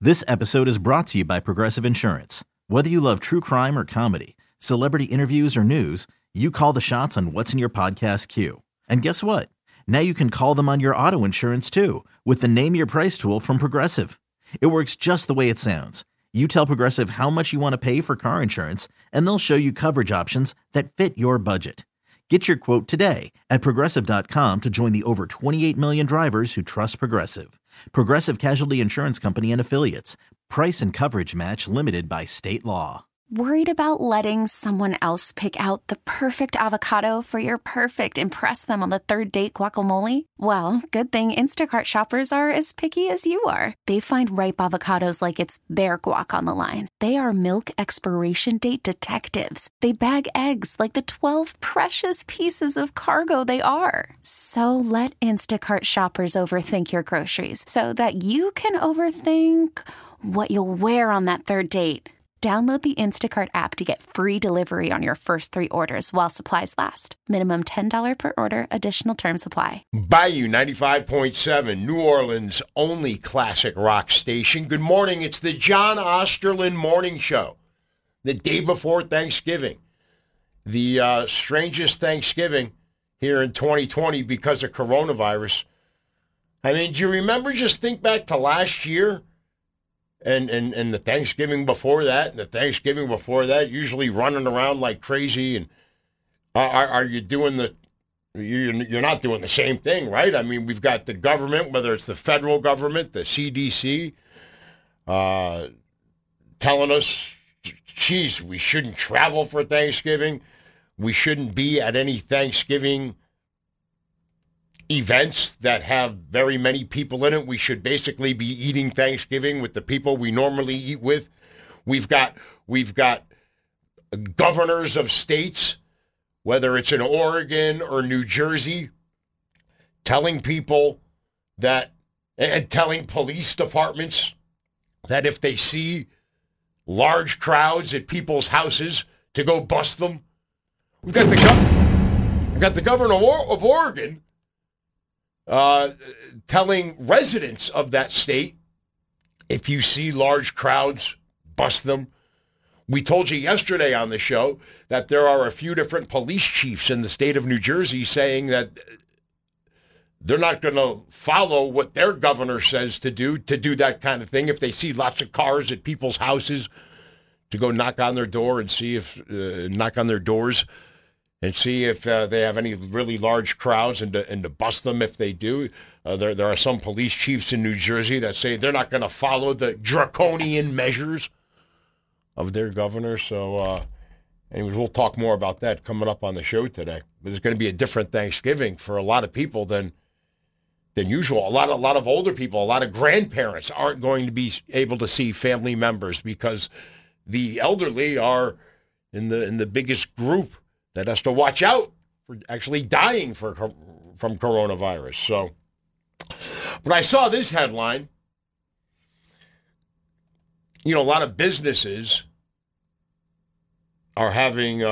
This episode is brought to you by Progressive Insurance. Whether you love true crime or comedy, celebrity interviews or news, you call the shots on what's in your podcast queue. And guess what? Now you can call them on your auto insurance too with the Name Your Price tool from Progressive. It works just the way it sounds. You tell Progressive how much you want to pay for car insurance, and they'll show you coverage options that fit your budget. Get your quote today at Progressive.com to join the over 28 million drivers who trust Progressive. Progressive Casualty Insurance Company and Affiliates. Price and coverage match limited by state law. Worried about letting someone else pick out the perfect avocado for your perfect impress them on the third date guacamole? Well, good thing Instacart shoppers are as picky as you are. They find ripe avocados like it's their guac on the line. They are milk expiration date detectives. They bag eggs like the 12 precious pieces of cargo they are. So let Instacart shoppers overthink your groceries so that you can overthink what you'll wear on that third date. Download the Instacart app to get free delivery on your first 3 orders while supplies last. Minimum $10 per order. Additional terms apply. Bayou 95.7, New Orleans' only classic rock station. Good morning. It's the John Osterland Morning Show. The day before Thanksgiving. The strangest Thanksgiving here in 2020 because of coronavirus. I mean, do you remember, just think back to last year? And the Thanksgiving before that, and the Thanksgiving before that, usually running around like crazy. And are you doing you're not doing the same thing, right? I mean, we've got the government, whether it's the federal government, the CDC, telling us, geez, we shouldn't travel for Thanksgiving. We shouldn't be at any Thanksgiving events that have very many people in it. We should basically be eating Thanksgiving with the people we normally eat with. We've got governors of states, whether it's in Oregon or New Jersey, telling people that, and telling police departments that if they see large crowds at people's houses, to go bust them. We've got the governor of Oregon telling residents of that state, if you see large crowds, bust them. We told you yesterday on the show that there are a few different police chiefs in the state of New Jersey saying that they're not going to follow what their governor says to do that kind of thing. If they see lots of cars at people's houses, to go knock on their door and see if, knock on their doors and see if they have any really large crowds, and to bust them if they do. There are some police chiefs in New Jersey that say they're not going to follow the draconian measures of their governor. So, anyways, we'll talk more about that coming up on the show today. But it's going to be a different Thanksgiving for a lot of people than usual. A lot of older people, a lot of grandparents aren't going to be able to see family members because the elderly are in the biggest group that has to watch out for actually dying from coronavirus. So, but I saw this headline. You know, a lot of businesses are having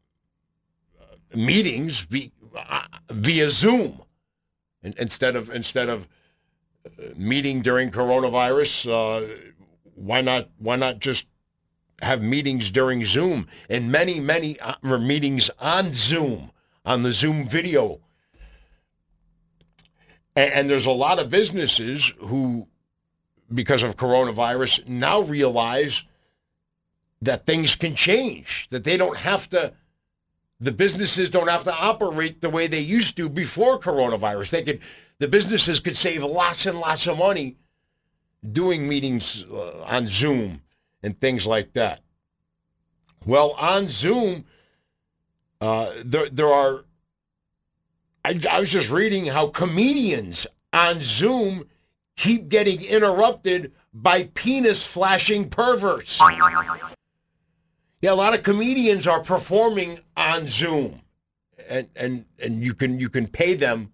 meetings via Zoom instead of meeting during coronavirus. Why not just have meetings during Zoom, and many meetings on Zoom, on the Zoom video. And there's a lot of businesses who, because of coronavirus, now realize that things can change, that the businesses don't have to operate the way they used to before coronavirus. The businesses could save lots and lots of money doing meetings on Zoom and things like that. Well, on Zoom, there are, I was just reading how comedians on Zoom keep getting interrupted by penis-flashing perverts. Yeah, a lot of comedians are performing on Zoom, and you can pay them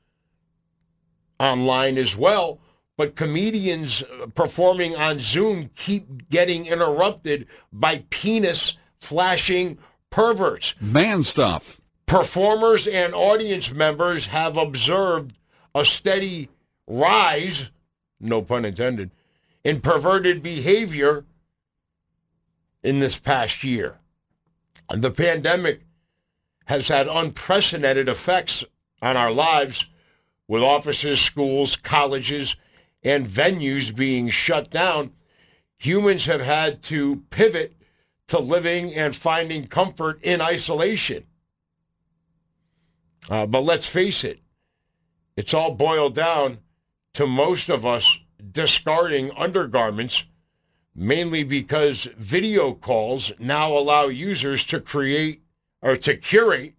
online as well. But comedians performing on Zoom keep getting interrupted by penis-flashing perverts. Man stuff. Performers and audience members have observed a steady rise, no pun intended, in perverted behavior in this past year. And the pandemic has had unprecedented effects on our lives, with offices, schools, colleges, and venues being shut down. Humans have had to pivot to living and finding comfort in isolation. But let's face it, it's all boiled down to most of us discarding undergarments, mainly because video calls now allow users to create or to curate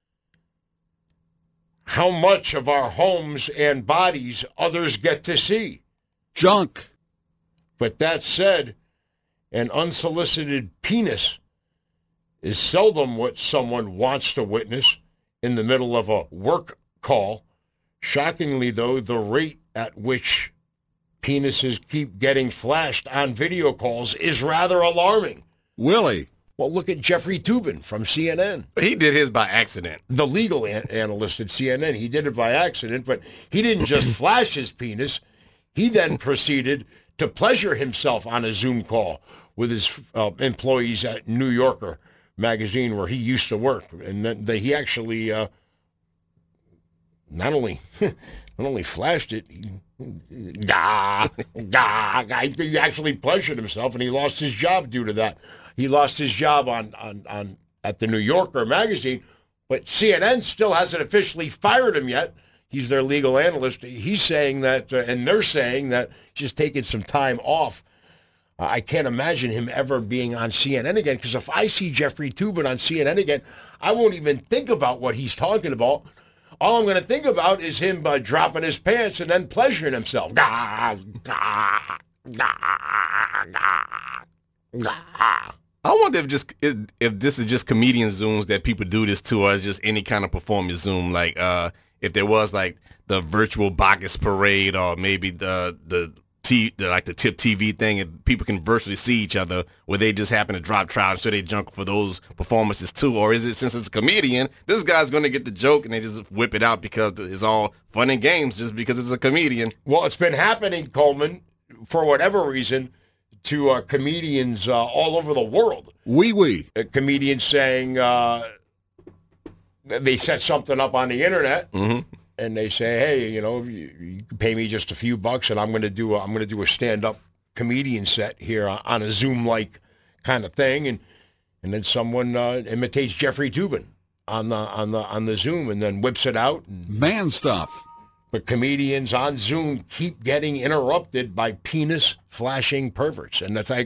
how much of our homes and bodies others get to see. Junk. But that said, an unsolicited penis is seldom what someone wants to witness in the middle of a work call. Shockingly, though, the rate at which penises keep getting flashed on video calls is rather alarming. Willie. Well, look at Jeffrey Toobin from CNN. He did his by accident. The legal analyst at CNN. He did it by accident, but he didn't just flash his penis. He then proceeded to pleasure himself on a Zoom call with his employees at New Yorker magazine, where he used to work. And then he actually not only flashed it, he actually pleasured himself, and he lost his job due to that. He lost his job on at the New Yorker magazine, but CNN still hasn't officially fired him yet. He's their legal analyst. He's saying that, and they're saying that he's just taking some time off. I can't imagine him ever being on CNN again, because if I see Jeffrey Toobin on CNN again, I won't even think about what he's talking about. All I'm going to think about is him dropping his pants and then pleasuring himself. I wonder if this is just comedian Zooms that people do this to, or just any kind of performance Zoom. Like if there was like the virtual Bacchus parade, or maybe the TIP TV thing, and people can virtually see each other, where they just happen to drop trout and show they junk for those performances too? Or is it, since it's a comedian, this guy's going to get the joke and they just whip it out because it's all fun and games just because it's a comedian? Well, it's been happening, Coleman, for whatever reason, to comedians all over the world. Comedians saying they set something up on the internet, and they say, "Hey, you can pay me just a few bucks, and I'm going to do a stand-up comedian set here on a Zoom-like kind of thing," and then someone imitates Jeffrey Toobin on the Zoom, and then whips it out. Man stuff. But comedians on Zoom keep getting interrupted by penis-flashing perverts. And that's I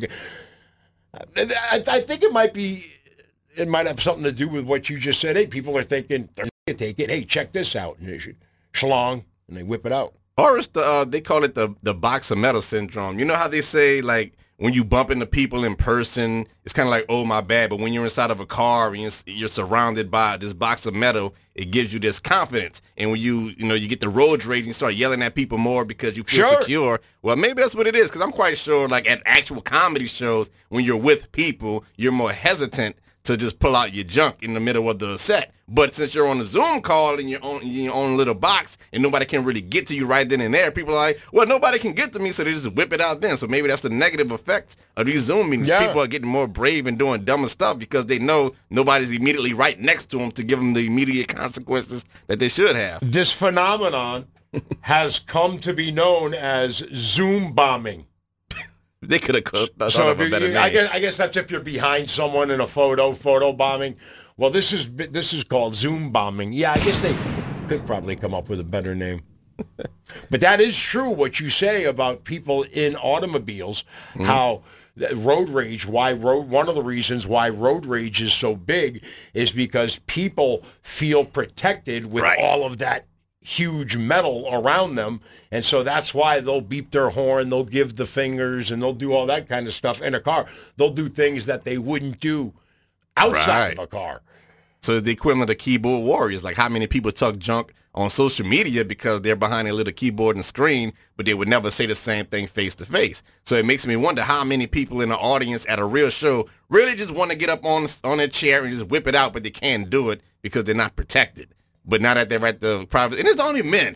think it might have something to do with what you just said. Hey, people are thinking, they're going to take it. Hey, check this out. And they should schlong, and they whip it out. Or it's they call it the box of metal syndrome. You know how they say, like, when you bump into people in person, it's kind of like, oh, my bad. But when you're inside of a car and you're surrounded by this box of metal, it gives you this confidence. And when you get the road rage and you start yelling at people more because you feel secure, well, maybe that's what it is. Because I'm quite sure, like, at actual comedy shows, when you're with people, you're more hesitant to just pull out your junk in the middle of the set. But since you're on a Zoom call in your own little box and nobody can really get to you right then and there, people are like, well, nobody can get to me, so they just whip it out then. So maybe that's the negative effect of these Zoom meetings. Yeah. People are getting more brave and doing dumber stuff because they know nobody's immediately right next to them to give them the immediate consequences that they should have. This phenomenon has come to be known as Zoom bombing. They could have thought of a better name. I guess that's if you're behind someone in a photo bombing. Well, this is called Zoom bombing. Yeah, I guess they could probably come up with a better name. But that is true what you say about people in automobiles, how road rage, one of the reasons why road rage is so big is because people feel protected with all of that huge metal around them, and so that's why they'll beep their horn, they'll give the fingers, and they'll do all that kind of stuff in a car. They'll do things that they wouldn't do outside of a car. So it's the equivalent of keyboard warriors. Like, how many people talk junk on social media because they're behind a little keyboard and screen, but they would never say the same thing face to face. So it makes me wonder how many people in the audience at a real show really just want to get up on their chair and just whip it out, but they can't do it because they're not protected. But now that they're at the private, and it's only men.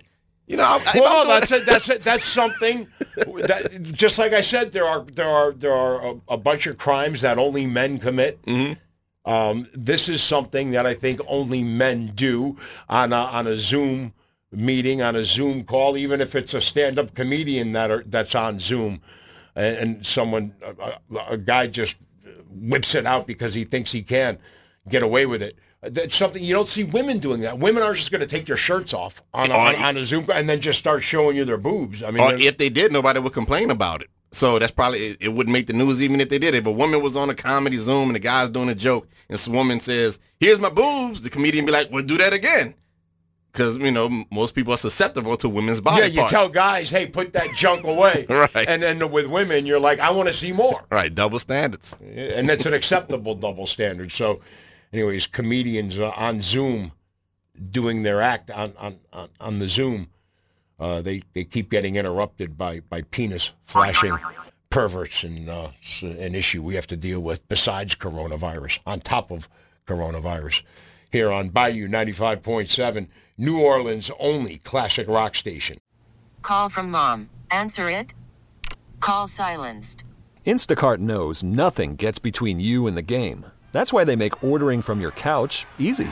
You know, that's something that, just like I said, there are a bunch of crimes that only men commit. Mm-hmm. This is something that I think only men do on a Zoom meeting, on a Zoom call, even if it's a stand-up comedian that's on Zoom, and a guy just whips it out because he thinks he can get away with it. That's something you don't see women doing that. Women aren't just going to take their shirts off on a Zoom and then just start showing you their boobs. I mean, or if they did, nobody would complain about it. So that's probably, it wouldn't make the news even if they did it. If a woman was on a comedy Zoom and the guy's doing a joke and some woman says, "Here's my boobs," the comedian be like, "Well, do that again." Because, you know, most people are susceptible to women's body parts. Yeah, you tell guys, "Hey, put that junk away." Right. And then with women, you're like, "I want to see more." Right, double standards. And that's an acceptable double standard. So, anyways, comedians on Zoom doing their act on the Zoom, they keep getting interrupted by penis flashing perverts, and it's an issue we have to deal with besides coronavirus, on top of coronavirus. Here on Bayou 95.7, New Orleans' only classic rock station. Call from mom. Answer it. Call silenced. Instacart knows nothing gets between you and the game. That's why they make ordering from your couch easy.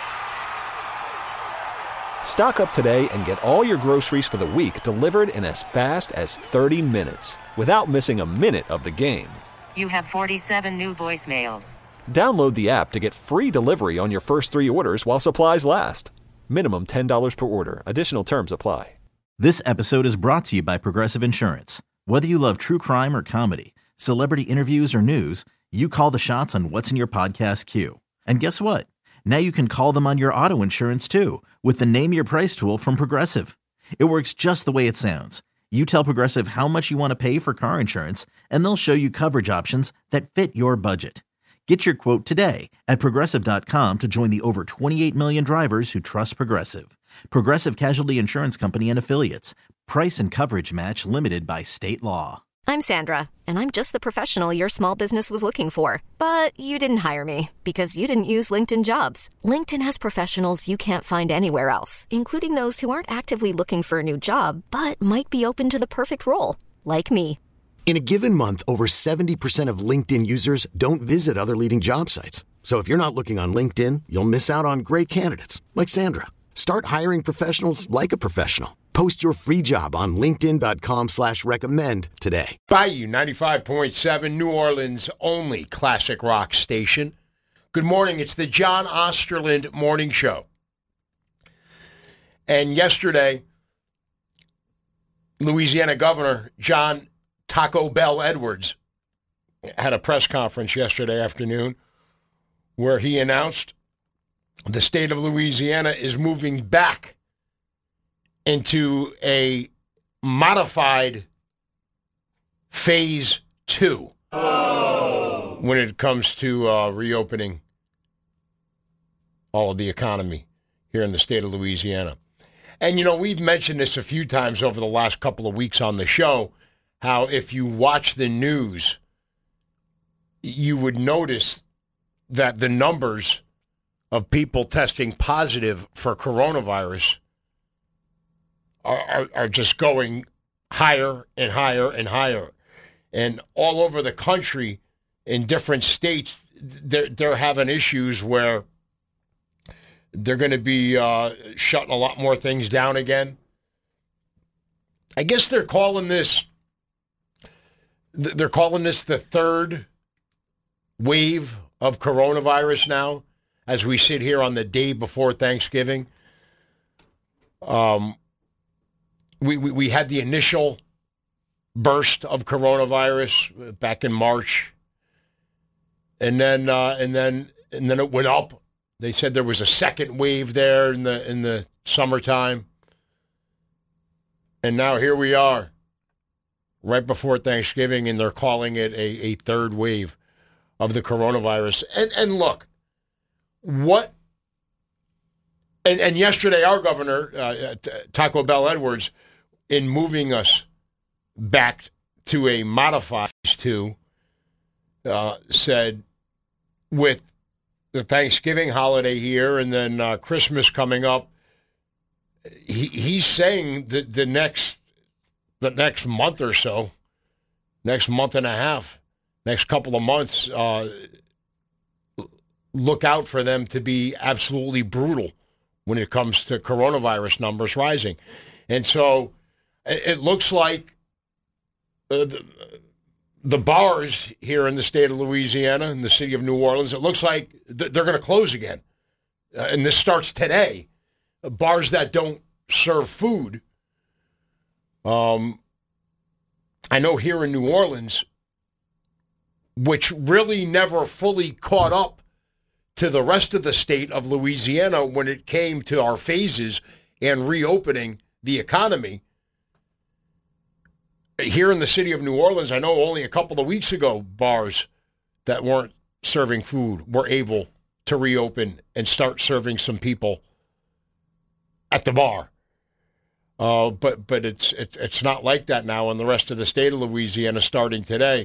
Stock up today and get all your groceries for the week delivered in as fast as 30 minutes without missing a minute of the game. You have 47 new voicemails. Download the app to get free delivery on your first 3 orders while supplies last. Minimum $10 per order. Additional terms apply. This episode is brought to you by Progressive Insurance. Whether you love true crime or comedy, celebrity interviews or news, you call the shots on what's in your podcast queue. And guess what? Now you can call them on your auto insurance too with the Name Your Price tool from Progressive. It works just the way it sounds. You tell Progressive how much you want to pay for car insurance, and they'll show you coverage options that fit your budget. Get your quote today at Progressive.com to join the over 28 million drivers who trust Progressive. Progressive Casualty Insurance Company and Affiliates. Price and coverage match limited by state law. I'm Sandra, and I'm just the professional your small business was looking for. But you didn't hire me because you didn't use LinkedIn Jobs. LinkedIn has professionals you can't find anywhere else, including those who aren't actively looking for a new job, but might be open to the perfect role, like me. In a given month, over 70% of LinkedIn users don't visit other leading job sites. So if you're not looking on LinkedIn, you'll miss out on great candidates like Sandra. Start hiring professionals like a professional. Post your free job on linkedin.com/recommend today. Bayou 95.7, New Orleans' only classic rock station. Good morning. It's the John Osterland Morning Show. And yesterday, Louisiana Governor John Taco Bell Edwards had a press conference yesterday afternoon where he announced the state of Louisiana is moving back into a modified phase 2 when it comes to reopening all of the economy here in the state of Louisiana. And, you know, we've mentioned this a few times over the last couple of weeks on the show, how if you watch the news, you would notice that the numbers of people testing positive for coronavirus are just going higher and higher and higher. And all over the country, in different states, they're having issues where they're going to be shutting a lot more things down again. I guess they're calling this the third wave of coronavirus now, as we sit here on the day before Thanksgiving. We had the initial burst of coronavirus back in March, and then it went up. They said there was a second wave there in the summertime, and now here we are, right before Thanksgiving, and they're calling it a third wave of the coronavirus. And look, what? And yesterday, our governor, Taco Bell Edwards, in moving us back to a modified phase 2, said with the Thanksgiving holiday here and then Christmas coming up, he's saying that the next month or so, next month and a half, next couple of months, look out for them to be absolutely brutal when it comes to coronavirus numbers rising. And so it looks like the bars here in the state of Louisiana, in the city of New Orleans, it looks like they're going to close again. And this starts today. Bars that don't serve food. I know here in New Orleans, which really never fully caught up to the rest of the state of Louisiana when it came to our phases and reopening the economy. Here in the city of New Orleans, I know only a couple of weeks ago, bars that weren't serving food were able to reopen and start serving some people at the bar. But it's not like that now in the rest of the state of Louisiana starting today.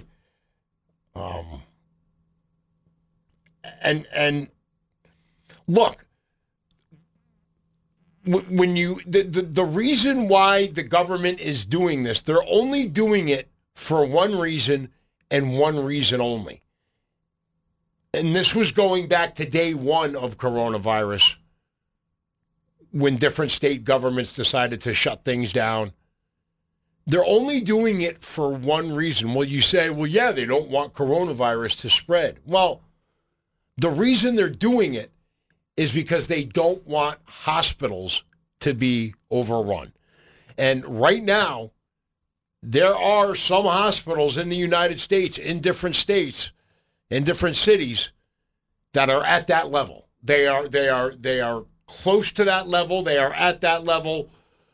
And look, when you the reason why the government is doing this, they're only doing it for one reason and one reason only. And this was going back to day one of coronavirus, when different state governments decided to shut things down. They're only doing it for one reason. Well, you say, well, yeah, they don't want coronavirus to spread. Well, the reason they're doing it is because they don't want hospitals to be overrun. And right now, there are some hospitals in the United States, in different states, in different cities, that are at that level. They are close to that level. They are at that level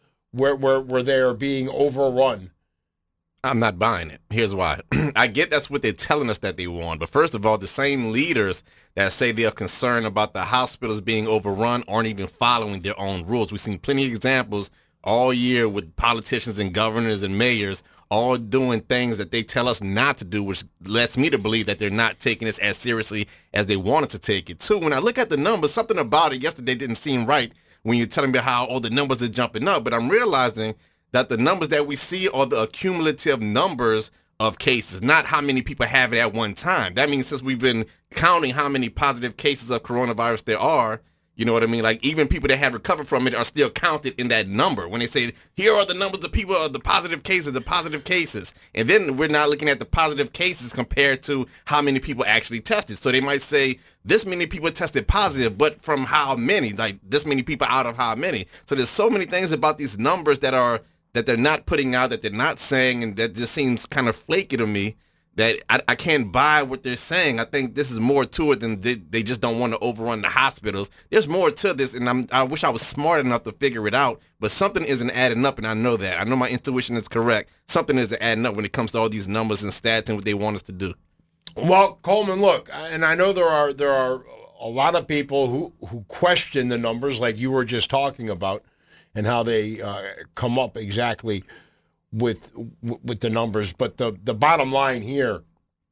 where they are being overrun. I'm not buying it. Here's why. I get that's what they're telling us that they want. But first of all, the same leaders that say they are concerned about the hospitals being overrun aren't even following their own rules. We've seen plenty of examples all year with politicians and governors and mayors all doing things that they tell us not to do, which lets me to believe that they're not taking this as seriously as they wanted to take it. Too, when I look at the numbers, something about it yesterday didn't seem right when you're telling me how all the numbers are jumping up. But I'm realizing that the numbers that we see are the accumulative numbers of cases, not how many people have it at one time. That means since we've been counting how many positive cases of coronavirus there are, you know what I mean? Like, even people that have recovered from it are still counted in that number. When they say, here are the numbers of people, the positive cases. And then we're not looking at the positive cases compared to how many people actually tested. So they might say, this many people tested positive, but from how many? Like, this many people out of how many? So there's so many things about these numbers that they're not putting out, that they're not saying, and that just seems kind of flaky to me, that I can't buy what they're saying. I think this is more to it than they just don't want to overrun the hospitals. There's more to this, and I wish I was smart enough to figure it out, but something isn't adding up, and I know that. I know my intuition is correct. Something isn't adding up when it comes to all these numbers and stats and what they want us to do. Well, Coleman, look, and I know there are a lot of people who question the numbers like you were just talking about, and how they come up exactly with the numbers. But the bottom line here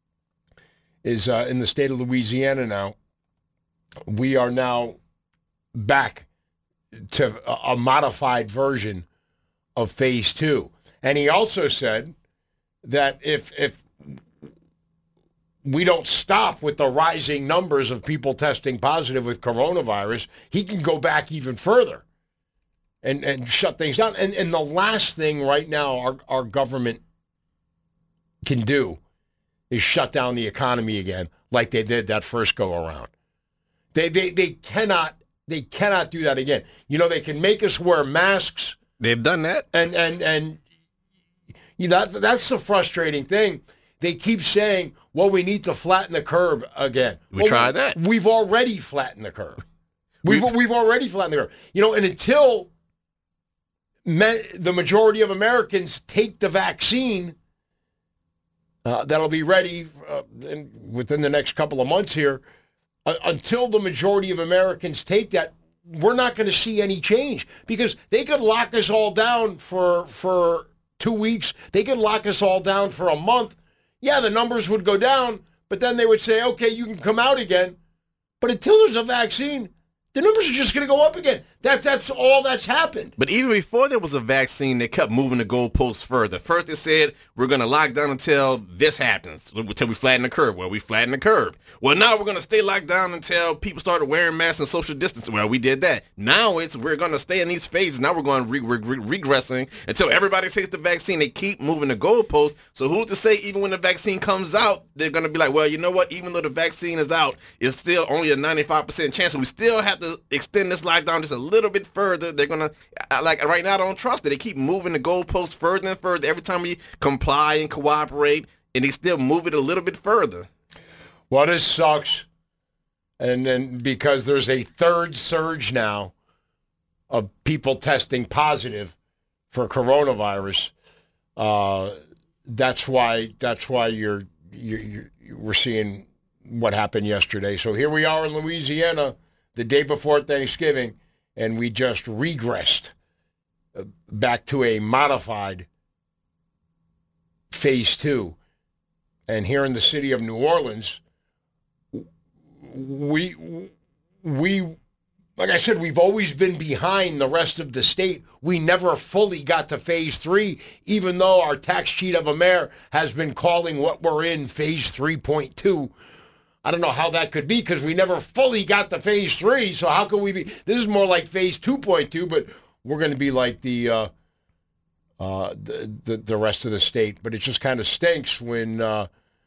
is in the state of Louisiana now, we are now back to a modified version of phase 2. And he also said that if we don't stop with the rising numbers of people testing positive with coronavirus, he can go back even further and shut things down. And the last thing right now our government can do is shut down the economy again like they did that first go around. They cannot do that again. You know, they can make us wear masks. They've done that. And you know, that's the frustrating thing. They keep saying, well, we need to flatten the curve again. We tried that. We've already flattened the curve. We've already flattened the curve. You know, and until the majority of Americans take the vaccine, that'll be ready within the next couple of months here. Until the majority of Americans take that, we're not going to see any change, because they could lock us all down for 2 weeks. They could lock us all down for a month. Yeah, the numbers would go down, but then they would say, okay, you can come out again. But until there's a vaccine, the numbers are just going to go up again. That's all that's happened. But even before there was a vaccine, they kept moving the goalposts further. First they said, we're going to lock down until this happens, until we flatten the curve. Well, we flattened the curve. Well, now we're going to stay locked down until people started wearing masks and social distancing. Well, we did that. Now we're going to stay in these phases. Now we're going regressing until everybody takes the vaccine. They keep moving the goalposts. So who's to say even when the vaccine comes out, they're going to be like, well, you know what? Even though the vaccine is out, it's still only a 95% chance. So we still have to extend this lockdown just a little bit further. They're gonna, like right now, I don't trust it. They keep moving the goalposts further and further every time we comply and cooperate, and they still move it a little bit further. Well, this sucks. And then because there's a third surge now of people testing positive for coronavirus, that's why we're seeing what happened yesterday. So here we are in Louisiana the day before Thanksgiving, and we just regressed back to a modified phase 2. And here in the city of New Orleans, we like I said, we've always been behind the rest of the state. We never fully got to phase 3, even though our tax chief of a mayor has been calling what we're in phase 3.2. I don't know how that could be because we never fully got to phase 3. So how could we be? This is more like phase 2.2, but we're going to be like the rest of the state. But it just kind of stinks when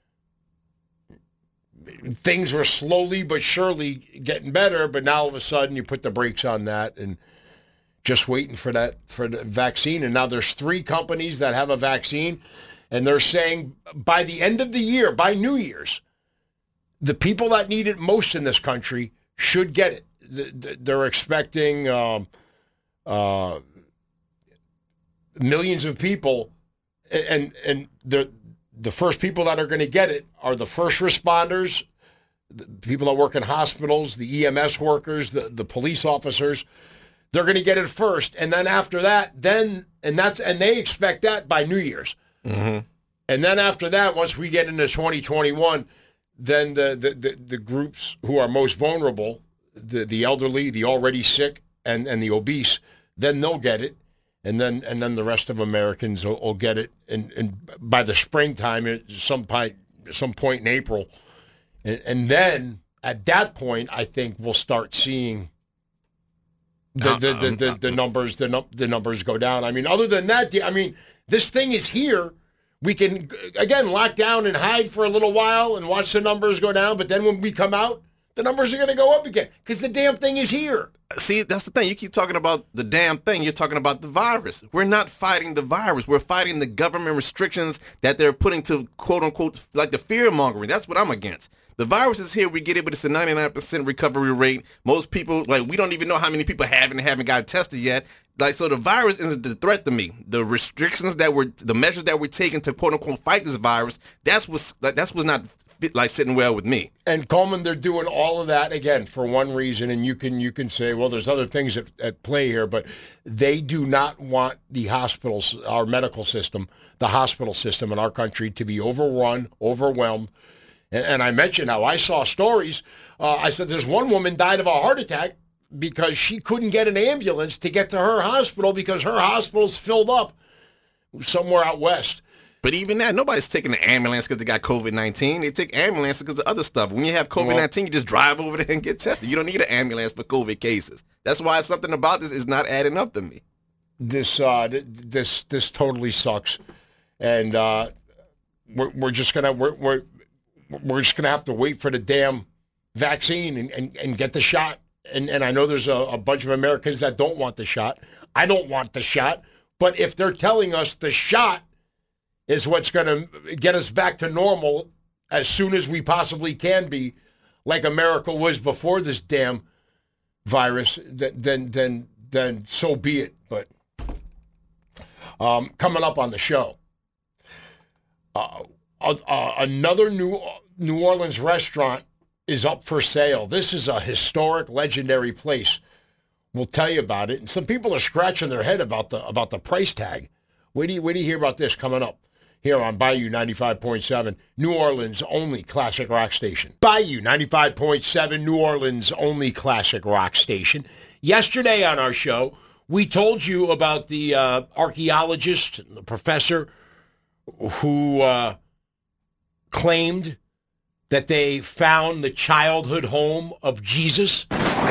things were slowly but surely getting better. But now all of a sudden you put the brakes on that and just waiting for the vaccine. And now there's 3 companies that have a vaccine, and they're saying by the end of the year, by New Year's, the people that need it most in this country should get it. They're expecting millions of people, and the first people that are going to get it are the first responders, the people that work in hospitals, the EMS workers, the police officers. They're going to get it first, and then after that, and they expect that by New Year's. Mm-hmm. And then after that, once we get into 2021. Then the groups who are most vulnerable, the elderly, the already sick, and the obese, then they'll get it, and then the rest of Americans will get it, and by the springtime, some point in April, and then at that point, I think we'll start seeing the numbers go down. I mean, other than that, this thing is here. We can, again, lock down and hide for a little while and watch the numbers go down. But then when we come out, the numbers are going to go up again because the damn thing is here. See, that's the thing. You keep talking about the damn thing. You're talking about the virus. We're not fighting the virus. We're fighting the government restrictions that they're putting to, quote unquote, like the fear mongering. That's what I'm against. The virus is here. We get it, but it's a 99% recovery rate. Most people, we don't even know how many people haven't got tested yet. So the virus isn't the threat to me. The restrictions the measures that we're taking to quote unquote fight this virus, that's what's not sitting well with me. And Coleman, they're doing all of that again for one reason, and you can say, well, there's other things at play here, but they do not want the hospitals, our medical system, the hospital system in our country to be overrun, overwhelmed. And I mentioned how I saw stories. I said there's one woman died of a heart attack because she couldn't get an ambulance to get to her hospital because her hospital's filled up somewhere out west. But even that, nobody's taking an ambulance because they got COVID-19. They take ambulances because of other stuff. When you have COVID-19, you just drive over there and get tested. You don't need an ambulance for COVID cases. That's why something about this is not adding up to me. This totally sucks, and we're just gonna have to wait for the damn vaccine and get the shot. And I know there's a bunch of Americans that don't want the shot. I don't want the shot. But if they're telling us the shot is what's going to get us back to normal as soon as we possibly can be, like America was before this damn virus, then so be it. But coming up on the show, another New Orleans restaurant is up for sale. This is a historic, legendary place. We'll tell you about it. And some people are scratching their head about the price tag. Wait do you hear about this coming up here on Bayou 95.7, New Orleans' only classic rock station. Bayou 95.7, New Orleans' only classic rock station. Yesterday on our show, we told you about the archaeologist, the professor, who claimed that they found the childhood home of Jesus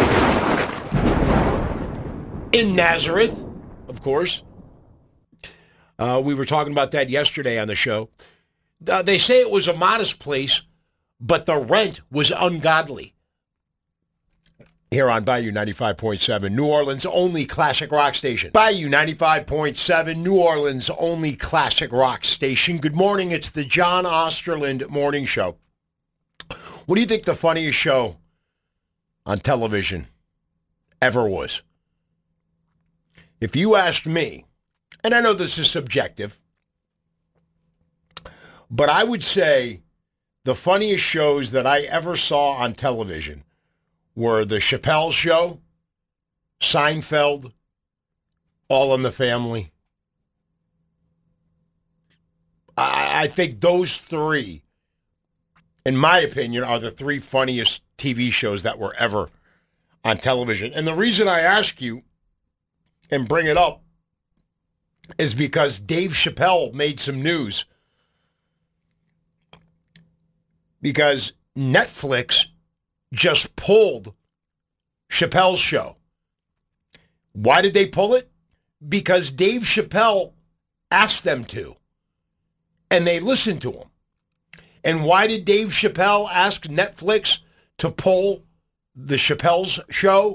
in Nazareth, of course. We were talking about that yesterday on the show. They say it was a modest place, but the rent was ungodly. Here on Bayou 95.7, New Orleans' only classic rock station. Bayou 95.7, New Orleans' only classic rock station. Good morning. It's the John Osterland Morning Show. What do you think the funniest show on television ever was? If you asked me, and I know this is subjective, but I would say the funniest shows that I ever saw on television were The Chappelle Show, Seinfeld, All in the Family. I think those three, in my opinion, are the three funniest TV shows that were ever on television. And the reason I ask you and bring it up is because Dave Chappelle made some news. Because Netflix just pulled Chappelle's show. Why did they pull it? Because Dave Chappelle asked them to. And they listened to him. And why did Dave Chappelle ask Netflix to pull the Chappelle's show?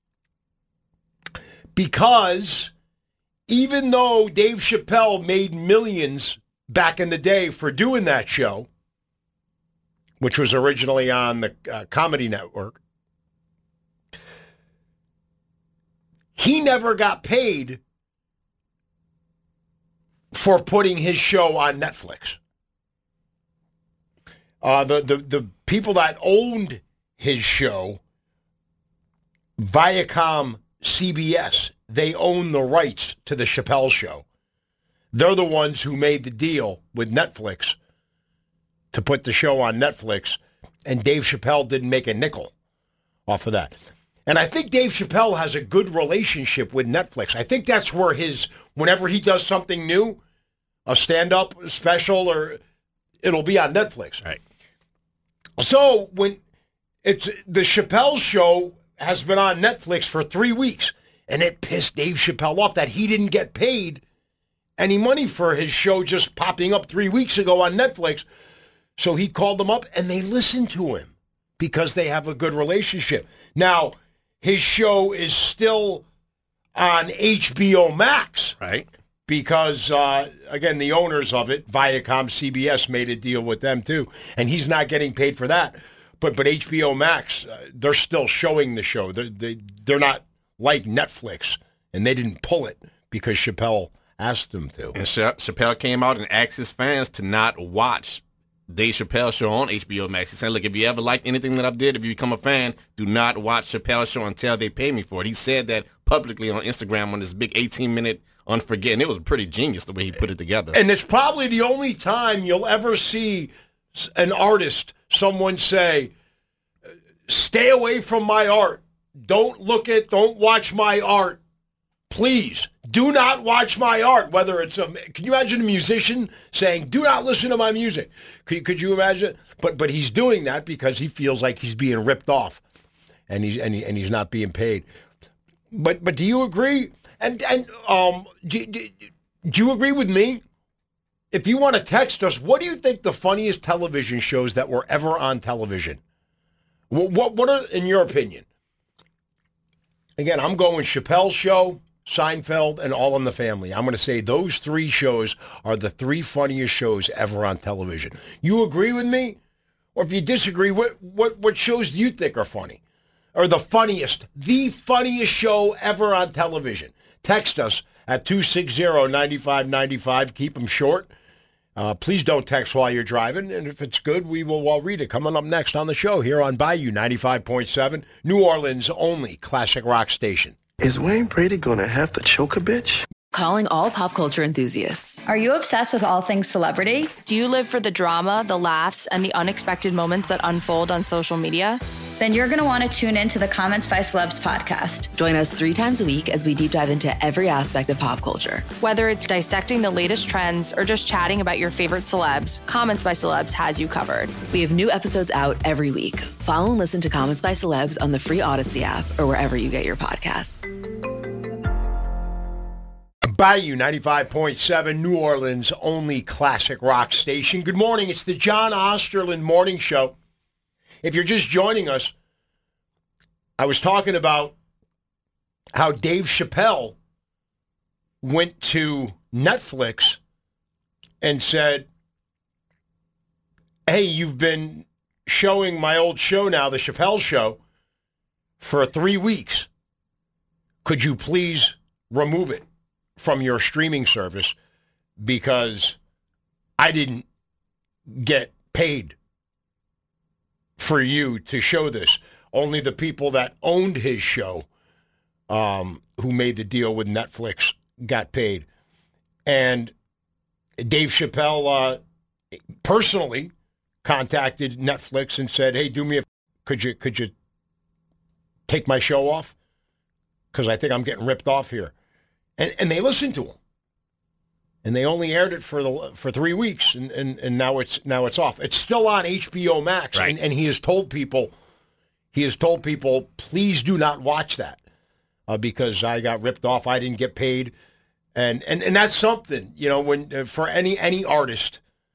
Because even though Dave Chappelle made millions back in the day for doing that show, which was originally on the Comedy Network, he never got paid for putting his show on Netflix. The people that owned his show, Viacom CBS, they own the rights to the Chappelle Show. They're the ones who made the deal with Netflix to put the show on Netflix, and Dave Chappelle didn't make a nickel off of that. And I think Dave Chappelle has a good relationship with Netflix. I think that's where whenever he does something new, a stand-up special, or it'll be on Netflix. Right. So when it's the Chappelle Show has been on Netflix for 3 weeks, and it pissed Dave Chappelle off that he didn't get paid any money for his show just popping up 3 weeks ago on Netflix. So he called them up, and they listened to him because they have a good relationship. Now, his show is still on HBO Max. Right. Because, again, the owners of it, Viacom CBS, made a deal with them, too. And he's not getting paid for that. But HBO Max, they're still showing the show. They're not like Netflix, and they didn't pull it because Chappelle asked them to. And Chappelle came out and asked his fans to not watch Dave Chappelle Show on HBO Max. He said, look, if you ever liked anything that I did, if you become a fan, do not watch Chappelle Show until they pay me for it. He said that publicly on Instagram on this big 18-minute Unforgetting. It was pretty genius the way he put it together. And it's probably the only time you'll ever see an artist, someone say, stay away from my art. Don't watch my art. Please, do not watch my art. Whether it's can you imagine a musician saying, do not listen to my music? Could you imagine? But he's doing that because he feels like he's being ripped off, and he's not being paid. But do you agree? And do you agree with me? If you want to text us, what do you think the funniest television shows that were ever on television? What are, in your opinion? Again, I'm going Chappelle's Show, Seinfeld, and All in the Family. I'm going to say those three shows are the three funniest shows ever on television. You agree with me? Or if you disagree, what shows do you think are funny? Or the funniest show ever on television? Text us at 260-9595. Keep them short. Please don't text while you're driving, and if it's good, we will read it. Coming up next on the show here on Bayou 95.7, New Orleans' only classic rock station. Is Wayne Brady gonna have to choke a bitch? Calling all pop culture enthusiasts. Are you obsessed with all things celebrity? Do you live for the drama, the laughs, and the unexpected moments that unfold on social media? then you're going to want to tune in to the Comments by Celebs podcast. Join us 3 times a week as we deep dive into every aspect of pop culture. Whether it's dissecting the latest trends or just chatting about your favorite celebs, Comments by Celebs has you covered. We have new episodes out every week. Follow and listen to Comments by Celebs on the free Odyssey app or wherever you get your podcasts. Bayou 95.7, New Orleans' only classic rock station. Good morning. It's the John Osterland Morning Show. If you're just joining us, I was talking about how Dave Chappelle went to Netflix and said, hey, you've been showing my old show now, The Chappelle Show, for 3 weeks. Could you please remove it from your streaming service because I didn't get paid for you to show this. Only the people that owned his show, who made the deal with Netflix, got paid. And Dave Chappelle personally contacted Netflix and said, hey, do me a, could you take my show off? Because I think I'm getting ripped off here. And they listened to him, and they only aired it for 3 weeks, and now it's off. It's still on HBO Max, right. And he has told people, please do not watch that because I got ripped off. I didn't get paid, and that's something, you know, when for any artist.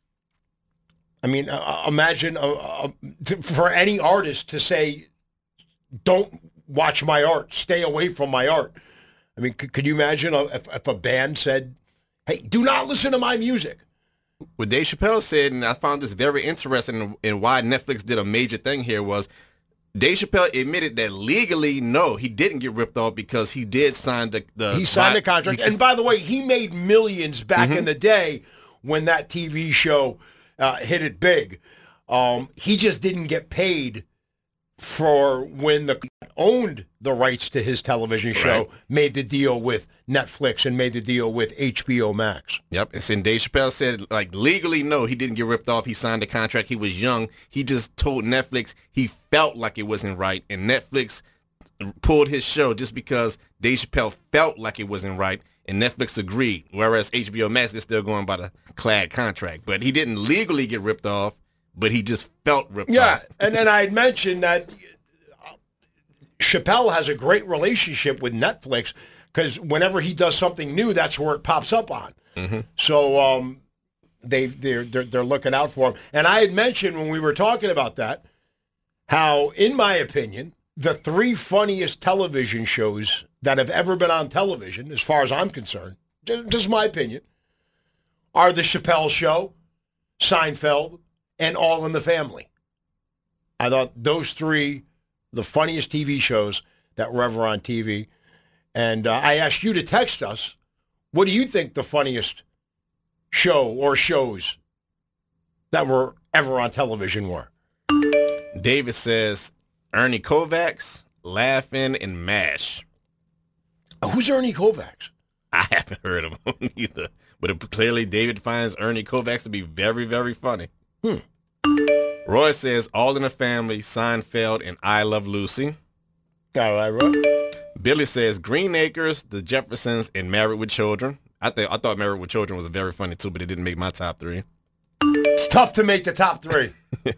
I mean, imagine for any artist to say, don't watch my art, stay away from my art. I mean, could you imagine if a band said, hey, do not listen to my music? What Dave Chappelle said, and I found this very interesting in why Netflix did a major thing here, was Dave Chappelle admitted that legally, no, he didn't get ripped off because he did sign the he signed the contract. And by the way, he made millions back in the day when that TV show hit it big. He just didn't get paid for when the owned the rights to his television show, right, made the deal with Netflix and made the deal with HBO Max. Yep. And then Dave Chappelle said, like, legally, no, he didn't get ripped off. He signed the contract. He was young. He just told Netflix he felt like it wasn't right. And Netflix pulled his show just because Dave Chappelle felt like it wasn't right. And Netflix agreed. Whereas HBO Max is still going by the clad contract. But he didn't legally get ripped off, but he just felt ripped off. Yeah. And then I had mentioned that Chappelle has a great relationship with Netflix because whenever he does something new, that's where it pops up on. Mm-hmm. So they're looking out for him. And I had mentioned when we were talking about that, how, in my opinion, the 3 funniest television shows that have ever been on television, as far as I'm concerned, just my opinion, are The Chappelle Show, Seinfeld, and All in the Family. I thought those 3, the funniest TV shows that were ever on TV. And I asked you to text us, what do you think the funniest show or shows that were ever on television were? David says Ernie Kovacs, Laughing, and MASH. Who's Ernie Kovacs? I haven't heard of him either. But clearly David finds Ernie Kovacs to be very, very funny. Roy says All in the Family, Seinfeld, and I Love Lucy. All right, Roy. Billy says Green Acres, The Jeffersons, and Married with Children. I thought Married with Children was very funny too, but it didn't make my top 3. It's tough to make the top 3.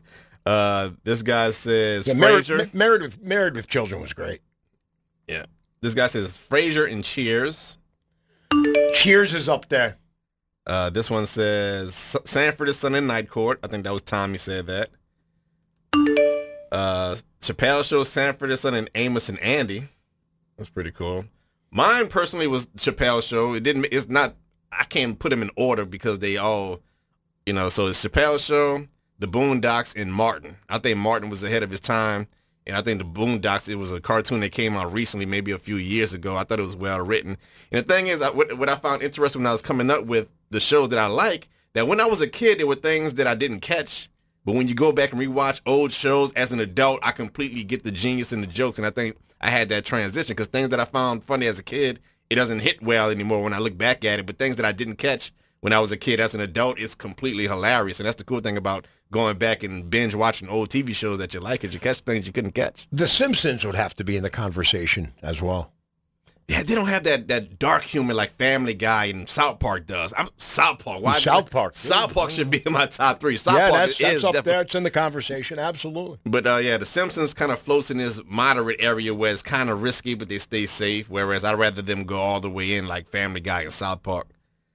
This guy says Frasier. Married with Children was great. Yeah. This guy says Frasier and Cheers. Cheers is up there. This one says Sanford is Son in Night Court. I think that was Tommy said that. Chappelle Show, Sanford is Son, and Amos and Andy. That's pretty cool. Mine personally was Chappelle Show. It's not, I can't put them in order because they all, so it's Chappelle Show, The Boondocks, and Martin. I think Martin was ahead of his time. And I think The Boondocks, it was a cartoon that came out recently, maybe a few years ago. I thought it was well written. And the thing is, what I found interesting when I was coming up with the shows that I like, that when I was a kid, there were things that I didn't catch. But when you go back and rewatch old shows as an adult, I completely get the genius and the jokes. And I think I had that transition because things that I found funny as a kid, it doesn't hit well anymore when I look back at it. But things that I didn't catch when I was a kid. As an adult, it's completely hilarious. And that's the cool thing about going back and binge watching old TV shows that you like, is you catch things you couldn't catch. The Simpsons would have to be in the conversation as well. Yeah, they don't have that dark humor like Family Guy and South Park does. South Park. Why? South Park. South Park should be in my top 3. South Park that's is up definitely there. It's in the conversation. Absolutely. But, The Simpsons kind of floats in this moderate area where it's kind of risky, but they stay safe, whereas I'd rather them go all the way in like Family Guy and South Park.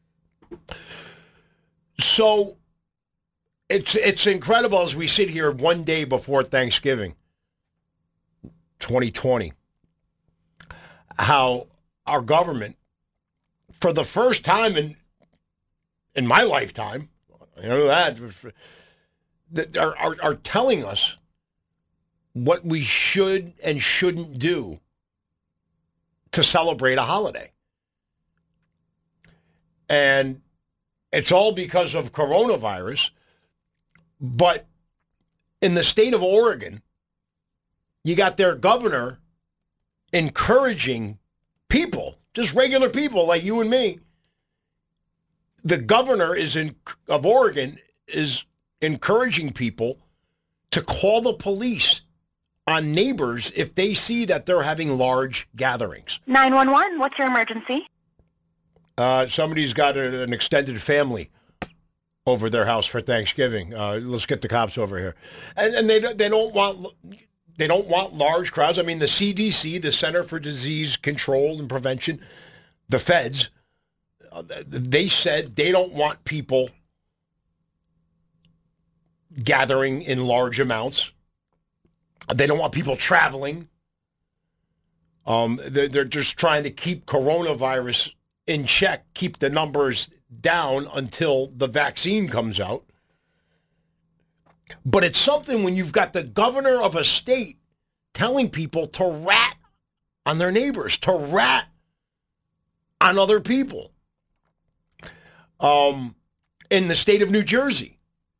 So it's incredible as we sit here one day before Thanksgiving, 2020, how our government, for the first time in my lifetime, you know that are telling us what we should and shouldn't do to celebrate a holiday. And it's all because of coronavirus. But in the state of Oregon, you got their governor encouraging people, just regular people like you and me. The governor of Oregon is encouraging people to call the police on neighbors if they see that they're having large gatherings. 911, what's your emergency? Somebody's got an extended family over their house for Thanksgiving. Let's get the cops over here. And they don't want large crowds. I mean, the CDC, the Center for Disease Control and Prevention, the feds, they said they don't want people gathering in large amounts. They don't want people traveling. They're just trying to keep coronavirus in check, keep the numbers down until the vaccine comes out. But it's something when you've got the governor of a state telling people to rat on their neighbors, to rat on other people. In the state of New Jersey,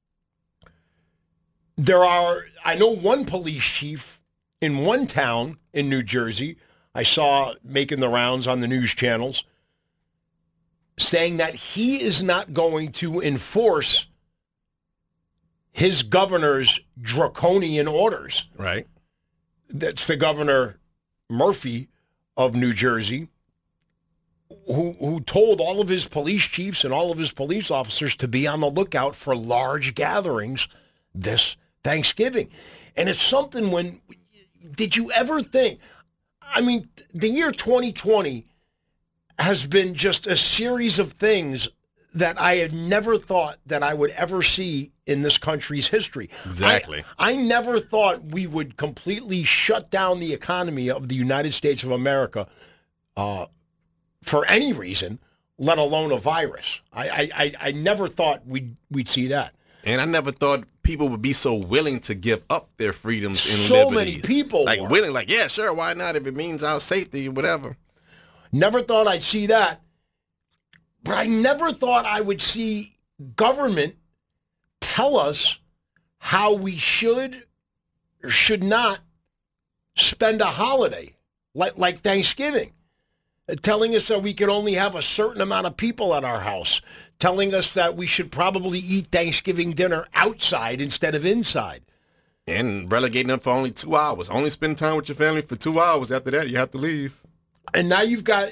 I know one police chief in one town in New Jersey, I saw making the rounds on the news channels, saying that he is not going to enforce his governor's draconian orders. Right. That's the Governor Murphy of New Jersey, who told all of his police chiefs and all of his police officers to be on the lookout for large gatherings this Thanksgiving. And it's something did you ever think, I mean, the year 2020 has been just a series of things that I had never thought that I would ever see in this country's history. Exactly. I never thought we would completely shut down the economy of the United States of America for any reason, let alone a virus. I never thought we'd see that. And I never thought people would be so willing to give up their freedoms and so liberties. Many people like were. willing, like, yeah, sure, why not? If it means our safety, whatever. Never thought I'd see that. But I never thought I would see government tell us how we should or should not spend a holiday like Thanksgiving. Telling us that we can only have a certain amount of people at our house. Telling us that we should probably eat Thanksgiving dinner outside instead of inside. And relegating them for only 2 hours. Only spend time with your family for 2 hours. After that, you have to leave. And now you've got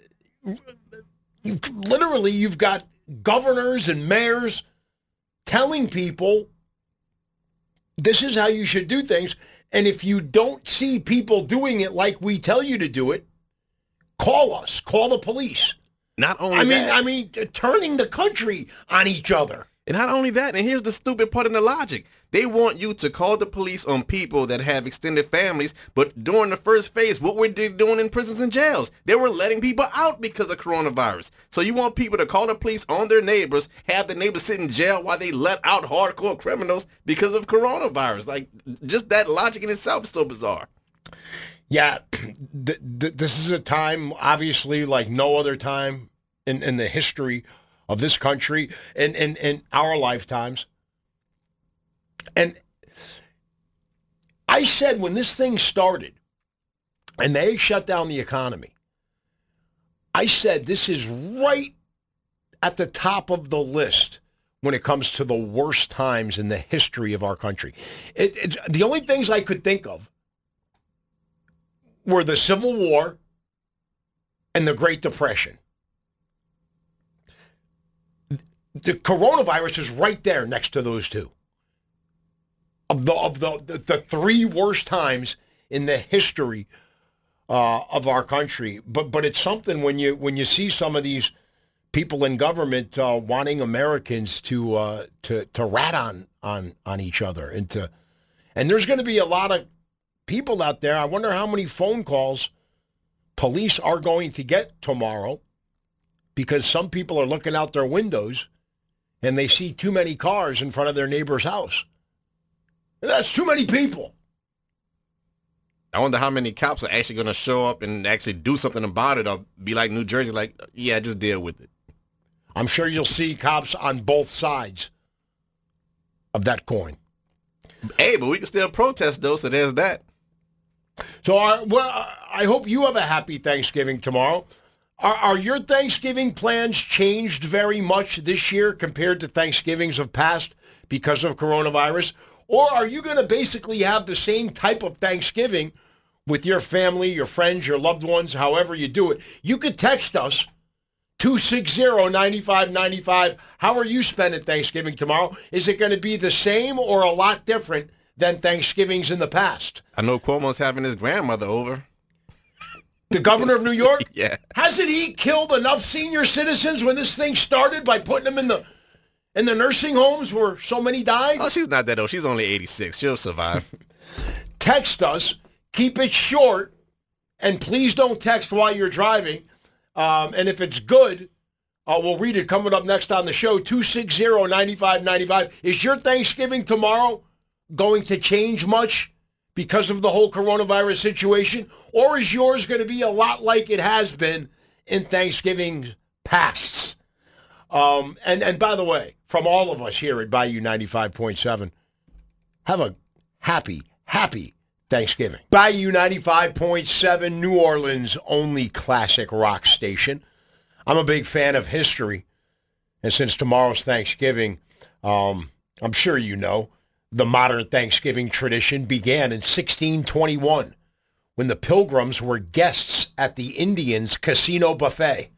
governors and mayors telling people this is how you should do things. And if you don't see people doing it like we tell you to do it, call us. Call the police. Not only that. I mean, turning the country on each other. And not only that, and here's the stupid part in the logic. They want you to call the police on people that have extended families, but during the first phase, what were they doing in prisons and jails? They were letting people out because of coronavirus. So you want people to call the police on their neighbors, have the neighbors sit in jail while they let out hardcore criminals because of coronavirus. Like, just that logic in itself is so bizarre. Yeah, this is a time, obviously, like no other time in the history of this country and in our lifetimes. And I said when this thing started and they shut down the economy, I said this is right at the top of the list when it comes to the worst times in the history of our country. It's the only things I could think of were the Civil War and the Great Depression. The coronavirus is right there next to those two. Of the three worst times in the history of our country. But it's something when you see some of these people in government wanting Americans to rat on each other and there's going to be a lot of people out there. I wonder how many phone calls police are going to get tomorrow because some people are looking out their windows and they see too many cars in front of their neighbor's house. That's too many people. I wonder how many cops are actually going to show up and actually do something about it or be like New Jersey, like, yeah, just deal with it. I'm sure you'll see cops on both sides of that coin. Hey, but we can still protest, though, so there's that. So I hope you have a happy Thanksgiving tomorrow. Are your Thanksgiving plans changed very much this year compared to Thanksgivings of past because of coronavirus? Or are you going to basically have the same type of Thanksgiving with your family, your friends, your loved ones, however you do it? You could text us, 260-9595. How are you spending Thanksgiving tomorrow? Is it going to be the same or a lot different than Thanksgivings in the past? I know Cuomo's having his grandmother over. The governor of New York? Yeah. Hasn't he killed enough senior citizens when this thing started by putting them in the nursing homes where so many died? Oh, she's not that old. She's only 86. She'll survive. Text us. Keep it short. And please don't text while you're driving. And if it's good, we'll read it coming up next on the show. 260-9595. Is your Thanksgiving tomorrow going to change much because of the whole coronavirus situation? Or is yours going to be a lot like it has been in Thanksgiving pasts? And by the way, from all of us here at Bayou 95.7, have a happy Thanksgiving. Bayou 95.7, New Orleans' only classic rock station. I'm a big fan of history. And since tomorrow's Thanksgiving, I'm sure you know, the modern Thanksgiving tradition began in 1621 when the Pilgrims were guests at the Indians' casino buffet.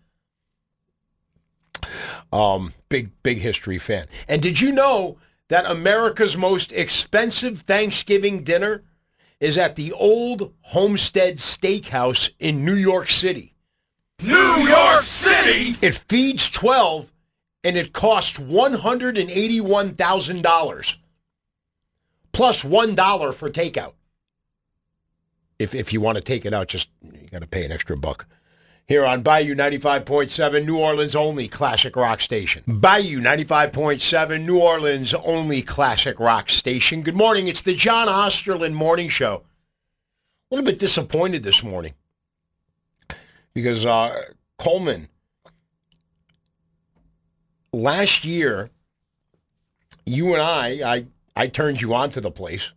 Big history fan. And did you know that America's most expensive Thanksgiving dinner is at the Old Homestead Steakhouse in New York City? New York City! It feeds 12, and it costs $181,000, plus $1 for takeout. If you want to take it out, just you got to pay an extra buck. Here on Bayou 95.7, New Orleans' only classic rock station. Bayou 95.7, New Orleans' only classic rock station. Good morning. It's the John Osterland Morning Show. A little bit disappointed this morning because Coleman, last year, you and I turned you on to the place,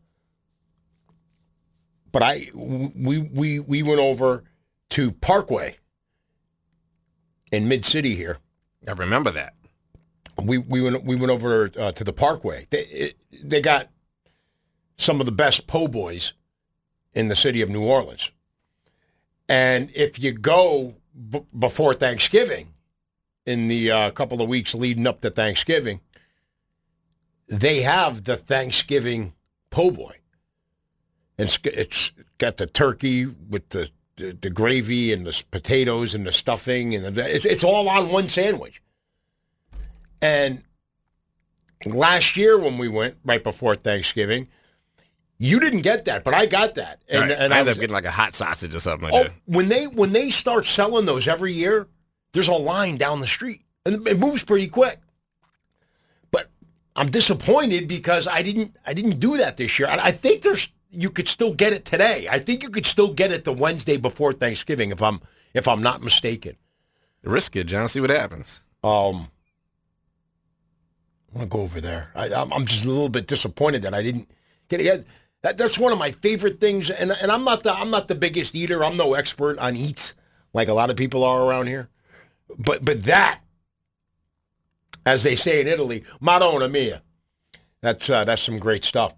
but we went over to Parkway in Mid-City here. I remember that. We went over to the Parkway. They got some of the best po' boys in the city of New Orleans. And if you go before Thanksgiving, in the couple of weeks leading up to Thanksgiving, they have the Thanksgiving po' boy. It's got the turkey with the gravy and the potatoes and the stuffing and it's all on one sandwich. And last year when we went right before Thanksgiving, you didn't get that, but I got that. And, right. and I ended up getting like a hot sausage or something like that. When they start selling those every year, there's a line down the street, and it moves pretty quick. But I'm disappointed because I didn't do that this year. I think you could still get it today. I think you could still get it the Wednesday before Thanksgiving if I'm not mistaken. Risk it, John. See what happens. I want to go over there. I'm just a little bit disappointed that I didn't get it. That's one of my favorite things, and I'm not the biggest eater. I'm no expert on eats like a lot of people are around here. But that As they say in Italy, Madonna mia. That's some great stuff.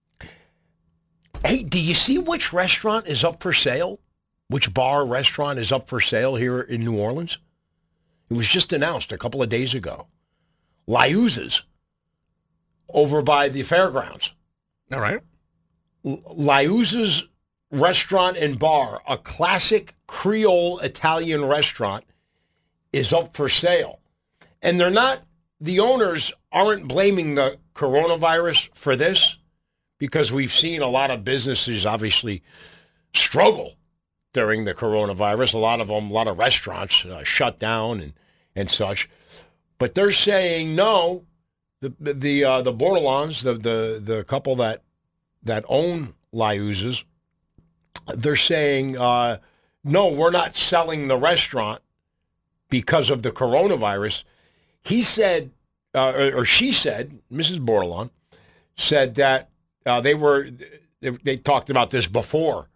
Hey, do you see which restaurant is up for sale? Which bar restaurant is up for sale here in New Orleans? It was just announced a couple of days ago. La Uza's over by the fairgrounds. All right. La Uza's restaurant and bar, a classic Creole Italian restaurant, is up for sale. And the owners aren't blaming the coronavirus for this, because we've seen a lot of businesses obviously struggle during the coronavirus. A lot of restaurants shut down and such. But they're saying no. The Bordelons, the couple that own La Uza's, they're saying no, we're not selling the restaurant because of the coronavirus. He said, or she said, Mrs. Bordelon said that they talked about this before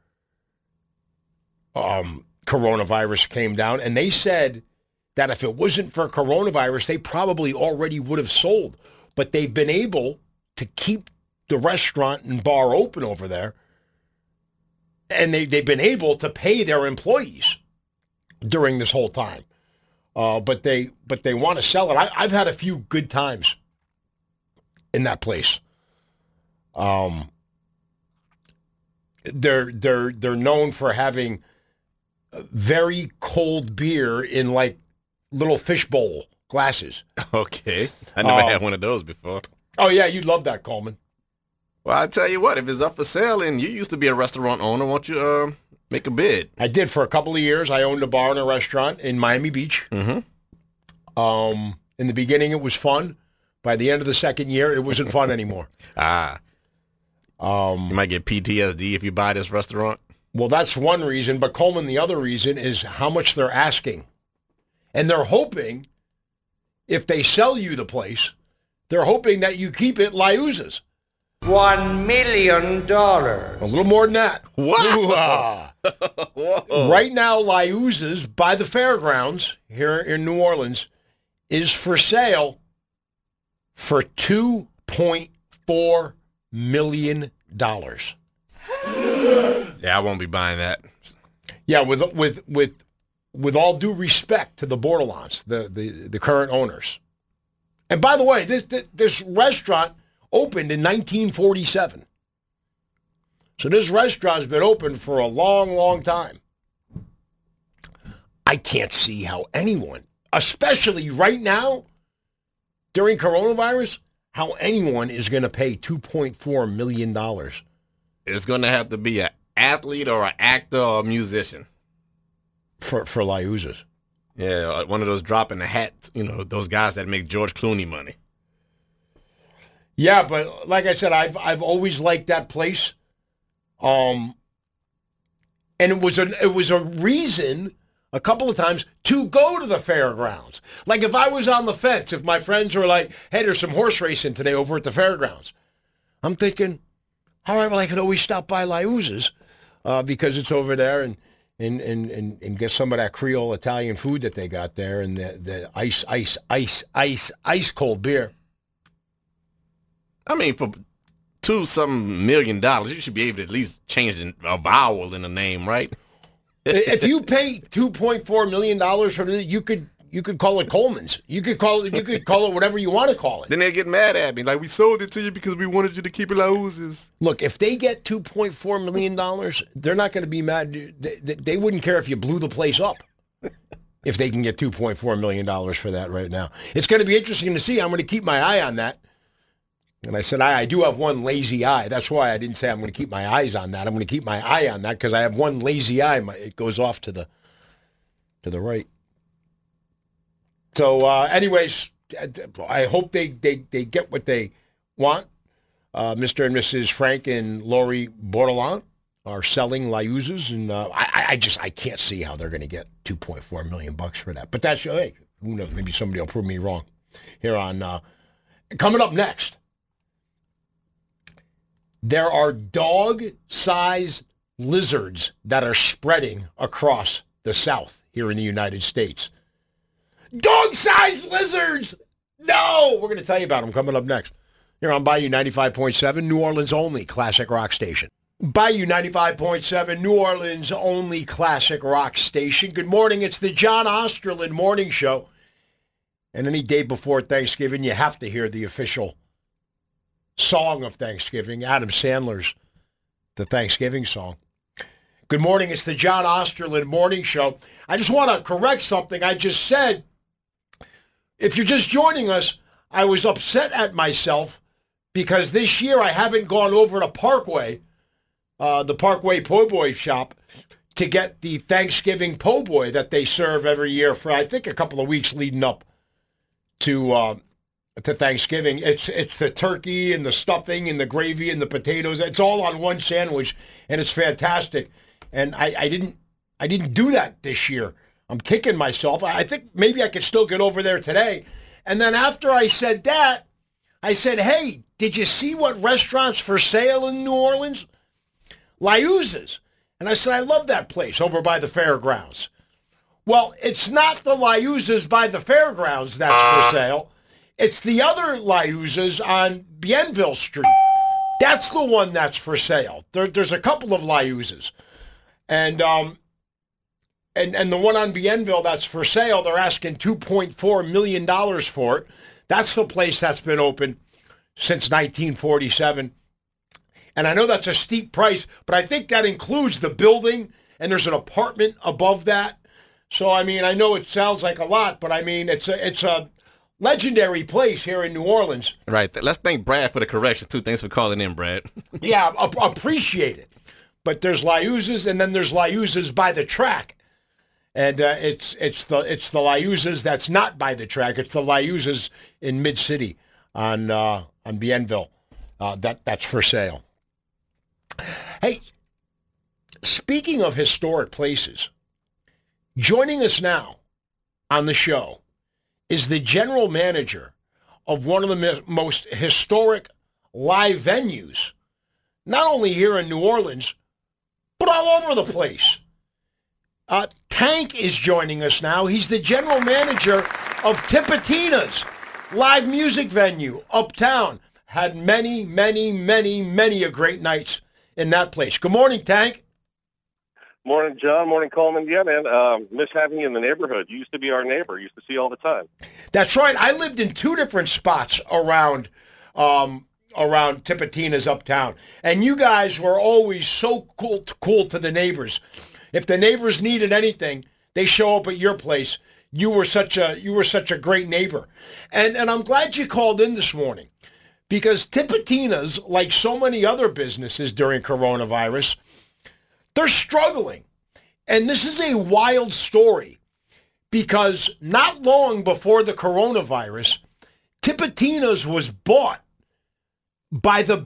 coronavirus came down, and they said that if it wasn't for coronavirus, they probably already would have sold. But they've been able to keep the restaurant and bar open over there, and they've been able to pay their employees during this whole time. But they want to sell it. I've had a few good times in that place. They're known for having very cold beer in like little fishbowl glasses. Okay. I never had one of those before. Oh, yeah, you'd love that, Coleman. Well, I tell you what, if it's up for sale and you used to be a restaurant owner, why don't you make a bid? I did for a couple of years. I owned a bar and a restaurant in Miami Beach. Mm-hmm. In the beginning, it was fun. By the end of the second year, it wasn't fun anymore. You might get PTSD if you buy this restaurant. Well, that's one reason. But Coleman, the other reason is how much they're asking. And they're hoping, if they sell you the place, they're hoping that you keep it La Uza's. $1 million. A little more than that. Wow. Right now, La Uza's by the fairgrounds here in New Orleans is for sale for $2.4 million. Yeah, I won't be buying that. Yeah, with all due respect to the Bordelons, the current owners. And by the way, this restaurant opened in 1947. So this restaurant's been open for a long, long time. I can't see how anyone, especially right now, during coronavirus, how anyone is going to pay $2.4 million. It's going to have to be an athlete or an actor or a musician. For La Uza's. Yeah, one of those drop in the hat, those guys that make George Clooney money. Yeah, but like I said, I've always liked that place. And it was a reason a couple of times to go to the fairgrounds. Like if I was on the fence, if my friends were like, hey, there's some horse racing today over at the fairgrounds, I'm thinking, all right, well, I could always stop by La Uza's because it's over there and get some of that Creole Italian food that they got there and the ice cold beer. I mean, for $2-some million, you should be able to at least change a vowel in the name, right? If you pay $2.4 million for it, you could call it Coleman's. You could call it whatever you want to call it. Then they get mad at me, like we sold it to you because we wanted you to keep it La Uza's. Look, if they get $2.4 million, they're not going to be mad. They wouldn't care if you blew the place up. If they can get $2.4 million for that right now, it's going to be interesting to see. I'm going to keep my eye on that. And I said, I do have one lazy eye. That's why I didn't say I'm going to keep my eyes on that. I'm going to keep my eye on that because I have one lazy eye. It goes off to the right. So, anyways, I hope they get what they want. Mr. and Mrs. Frank and Lori Bordelon are selling La Uza's, and I can't see how they're going to get $2.4 million for that. But that's, hey, who knows? Maybe somebody will prove me wrong. Here on coming up next. There are dog-sized lizards that are spreading across the South here in the United States. Dog-sized lizards! No! We're going to tell you about them coming up next. Here on Bayou 95.7, New Orleans only classic rock station. Bayou 95.7, New Orleans only classic rock station. Good morning. It's the John Osterland Morning Show. And any day before Thanksgiving, you have to hear the official song of Thanksgiving, Adam Sandler's The Thanksgiving Song. Good morning. It's the John Osterland Morning Show. I just want to correct something I just said. If you're just joining us, I was upset at myself because this year I haven't gone over to Parkway, the Parkway Po' Boy shop, to get the Thanksgiving po' boy that they serve every year for, I think, a couple of weeks leading up to Thanksgiving. It's the turkey and the stuffing and the gravy and the potatoes. It's all on one sandwich, and it's fantastic. And I didn't do that this year. I'm kicking myself. I think maybe I could still get over there today. And then after I said that, I said, hey, did you see what restaurant's for sale in New Orleans? Liuzza's. And I said, I love that place over by the fairgrounds. Well, it's not the Liuzza's by the fairgrounds that's for sale. It's the other Liuzza's on Bienville Street. That's the one that's for sale. There's a couple of Liuzza's. And the one on Bienville that's for sale, they're asking $2.4 million for it. That's the place that's been open since 1947. And I know that's a steep price, but I think that includes the building, and there's an apartment above that. So, I mean, I know it sounds like a lot, but I mean, it's a legendary place here in New Orleans. Right. Let's thank Brad for the correction, too. Thanks for calling in, Brad. Yeah, appreciate it. But there's Liuzza's, and then there's Liuzza's by the track. And it's the Liuzza's that's not by the track. It's the Liuzza's in Mid-City on Bienville. That's for sale. Hey, speaking of historic places, joining us now on the show is the general manager of one of the most historic live venues, not only here in New Orleans, but all over the place. Tank is joining us now. He's the general manager of Tipitina's live music venue uptown. Had many, many, many, many a great nights in that place. Good morning, Tank. Morning, John. Morning, Coleman. Yeah, man, miss having you in the neighborhood. You used to be our neighbor. Used to see you all the time. That's right. I lived in two different spots around Tipitina's uptown, and you guys were always so cool to the neighbors. If the neighbors needed anything, they show up at your place. You were such a great neighbor, and I'm glad you called in this morning, because Tipitina's, like so many other businesses during coronavirus, they're struggling. And this is a wild story, because not long before the coronavirus, Tipitina's was bought by the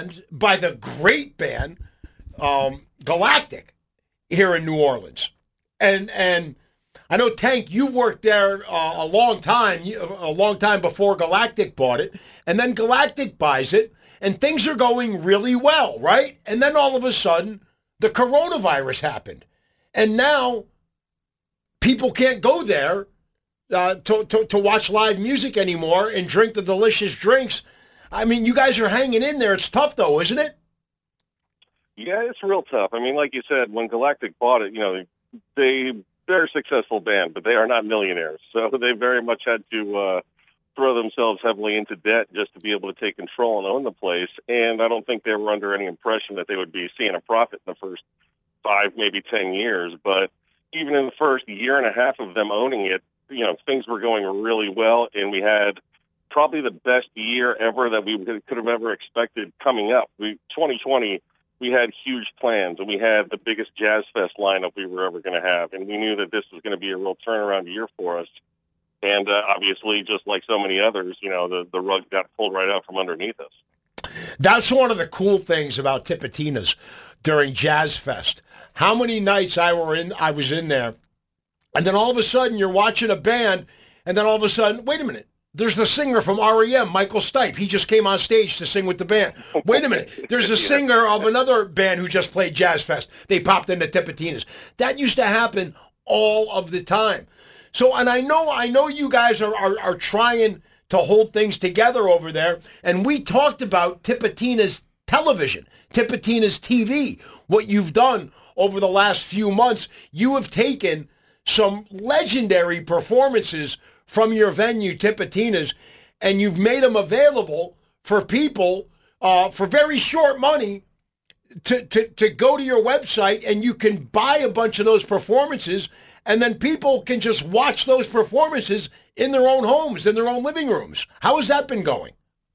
great band, Galactic, here in New Orleans. And I know, Tank, you worked there a long time before Galactic bought it. And then Galactic buys it, and things are going really well, right? And then all of a sudden, the coronavirus happened. And now people can't go there to watch live music anymore and drink the delicious drinks. I mean, you guys are hanging in there. It's tough, though, isn't it? Yeah, it's real tough. I mean, like you said, when Galactic bought it, they're a successful band, but they are not millionaires. So they very much had to throw themselves heavily into debt just to be able to take control and own the place. And I don't think they were under any impression that they would be seeing a profit in the first 5, maybe 10 years. But even in the first year and a half of them owning it, things were going really well. And we had probably the best year ever that we could have ever expected coming up. 2020, we had huge plans, and we had the biggest Jazz Fest lineup we were ever going to have. And we knew that this was going to be a real turnaround year for us. And obviously, just like so many others, the rug got pulled right out from underneath us. That's one of the cool things about Tipitina's during Jazz Fest. How many nights I was in there, and then all of a sudden you're watching a band, and then all of a sudden, wait a minute, there's the singer from R.E.M., Michael Stipe. He just came on stage to sing with the band. Wait a minute, there's a singer of another band who just played Jazz Fest. They popped into Tipitina's. That used to happen all of the time. So, and I know you guys are trying to hold things together over there. And we talked about Tipitina's television, Tipitina's TV, what you've done over the last few months. You have taken some legendary performances from your venue, Tipitina's, and you've made them available for people for very short money to go to your website, and you can buy a bunch of those performances, and then people can just watch those performances in their own homes, in their own living rooms. How has that been going?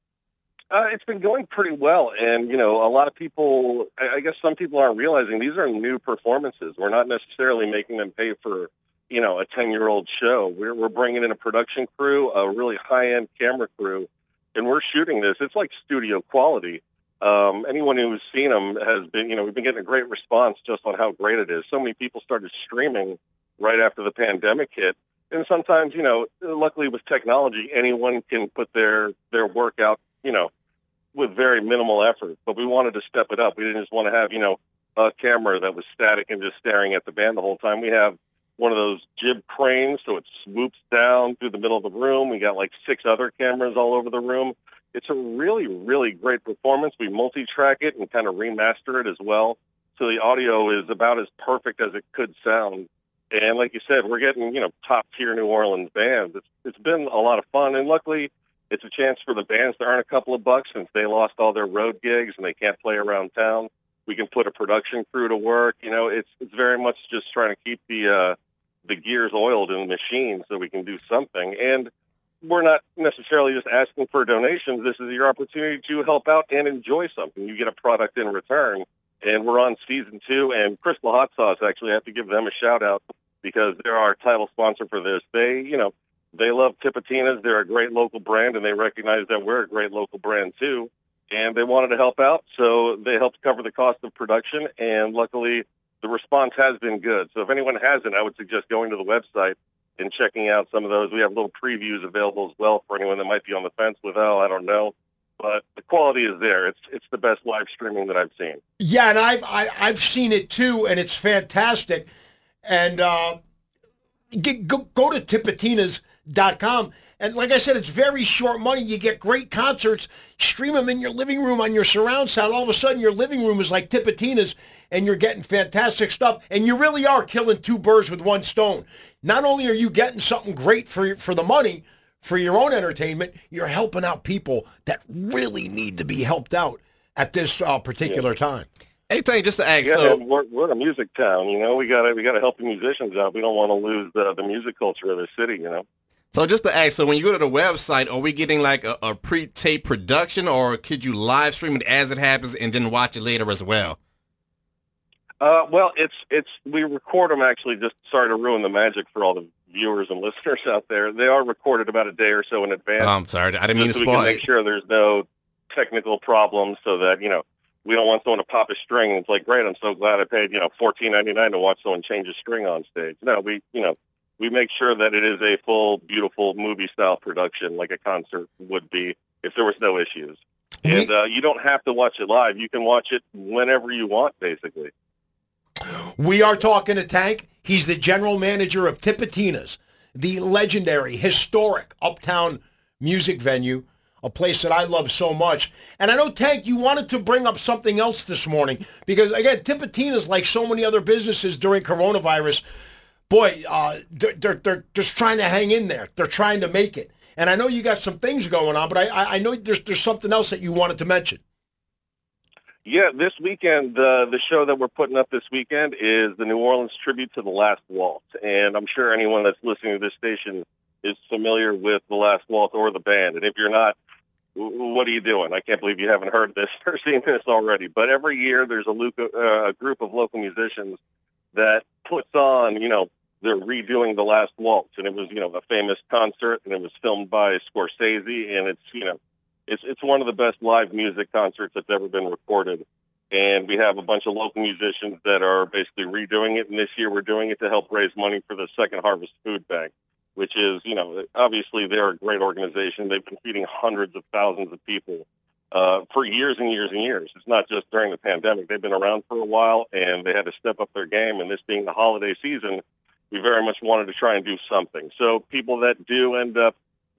It's been going pretty well, and, you know, a lot of people, I guess some people aren't realizing these are new performances. We're not necessarily making them pay for, you know, a 10-year-old show. We're bringing in a production crew, a really high-end camera crew, and we're shooting this. It's like studio quality. Anyone who's seen them has been, you know, we've been getting a great response just on how great it is. So many people started streaming right after the pandemic hit. And sometimes, you know, luckily with technology, anyone can put their work out, you know, with very minimal effort. But we wanted to step it up. We didn't just want to have, you know, a camera that was static and just staring at the band the whole time. We have one of those jib cranes, so it swoops down through the middle of the room. We got like 6 other cameras all over the room. It's a really, really great performance. We multi-track it and kind of remaster it as well. So the audio is about as perfect as it could sound. And like you said, we're getting, you know, top-tier New Orleans bands. It's been a lot of fun. And luckily, it's a chance for the bands to earn a couple of bucks since they lost all their road gigs and they can't play around town. We can put a production crew to work. You know, it's very much just trying to keep the gears oiled in the machine so we can do something. And we're not necessarily just asking for donations. This is your opportunity to help out and enjoy something. You get a product in return. And we're on season 2. And Crystal Hot Sauce, actually, I have to give them a shout-out because they're our title sponsor for this. They, you know, they love Tipitina's. They're a great local brand, and they recognize that we're a great local brand, too. And they wanted to help out, so they helped cover the cost of production. And luckily, the response has been good. So if anyone hasn't, I would suggest going to the website and checking out some of those. We have little previews available as well for anyone that might be on the fence with, oh, I don't know. But the quality is there. It's the best live streaming that I've seen. Yeah, and I've seen it too, and it's fantastic. And go to Tipitinas.com. And like I said, it's very short money. You get great concerts. Stream them in your living room on your surround sound. All of a sudden, your living room is like Tipitina's, and you're getting fantastic stuff. And you really are killing 2 birds with 1 stone. Not only are you getting something great for the money, for your own entertainment, you're helping out people that really need to be helped out at this particular time. Hey, Tony, just to ask, yeah, so we're a music town, you know. We gotta help the musicians out. We don't want to lose the music culture of the city, you know. So just to ask, so when you go to the website, are we getting like a pre-tape production, or could you live stream it as it happens and then watch it later as well? Well, we record them actually. Just sorry to ruin the magic for all the viewers and listeners out there. They are recorded about a day or so in advance. I'm sorry, I didn't mean to spoil it. We can it. make sure there's no technical problems, so that, you know, we don't want someone to pop a string and it's like, great, I'm so glad I paid, you know, $14.99 to watch someone change a string on stage. No, we make sure that it is a full, beautiful movie-style production like a concert would be if there was no issues. And you don't have to watch it live. You can watch it whenever you want, basically. We are talking to Tank. He's the general manager of Tipitina's, the legendary, historic uptown music venue, a place that I love so much. And I know, Tank, you wanted to bring up something else this morning because, again, Tipitina's, like so many other businesses during coronavirus, boy, they're just trying to hang in there. They're trying to make it. And I know you got some things going on, but I know there's something else that you wanted to mention. Yeah, this weekend, the show that we're putting up this weekend is the New Orleans Tribute to the Last Waltz. And I'm sure anyone that's listening to this station is familiar with the Last Waltz or the band. And if you're not, what are you doing? I can't believe you haven't heard this or seen this already. But every year there's a group of local musicians that puts on, you know, they're redoing the Last Waltz. And it was, you know, a famous concert, and it was filmed by Scorsese. And it's, you know, it's one of the best live music concerts that's ever been recorded. And we have a bunch of local musicians that are basically redoing it. And this year we're doing it to help raise money for the Second Harvest Food Bank, which is, you know, obviously they're a great organization. They've been feeding hundreds of thousands of people for years and years and years. It's not just during the pandemic. They've been around for a while, and they had to step up their game. And this being the holiday season, we very much wanted to try and do something. So people that do end up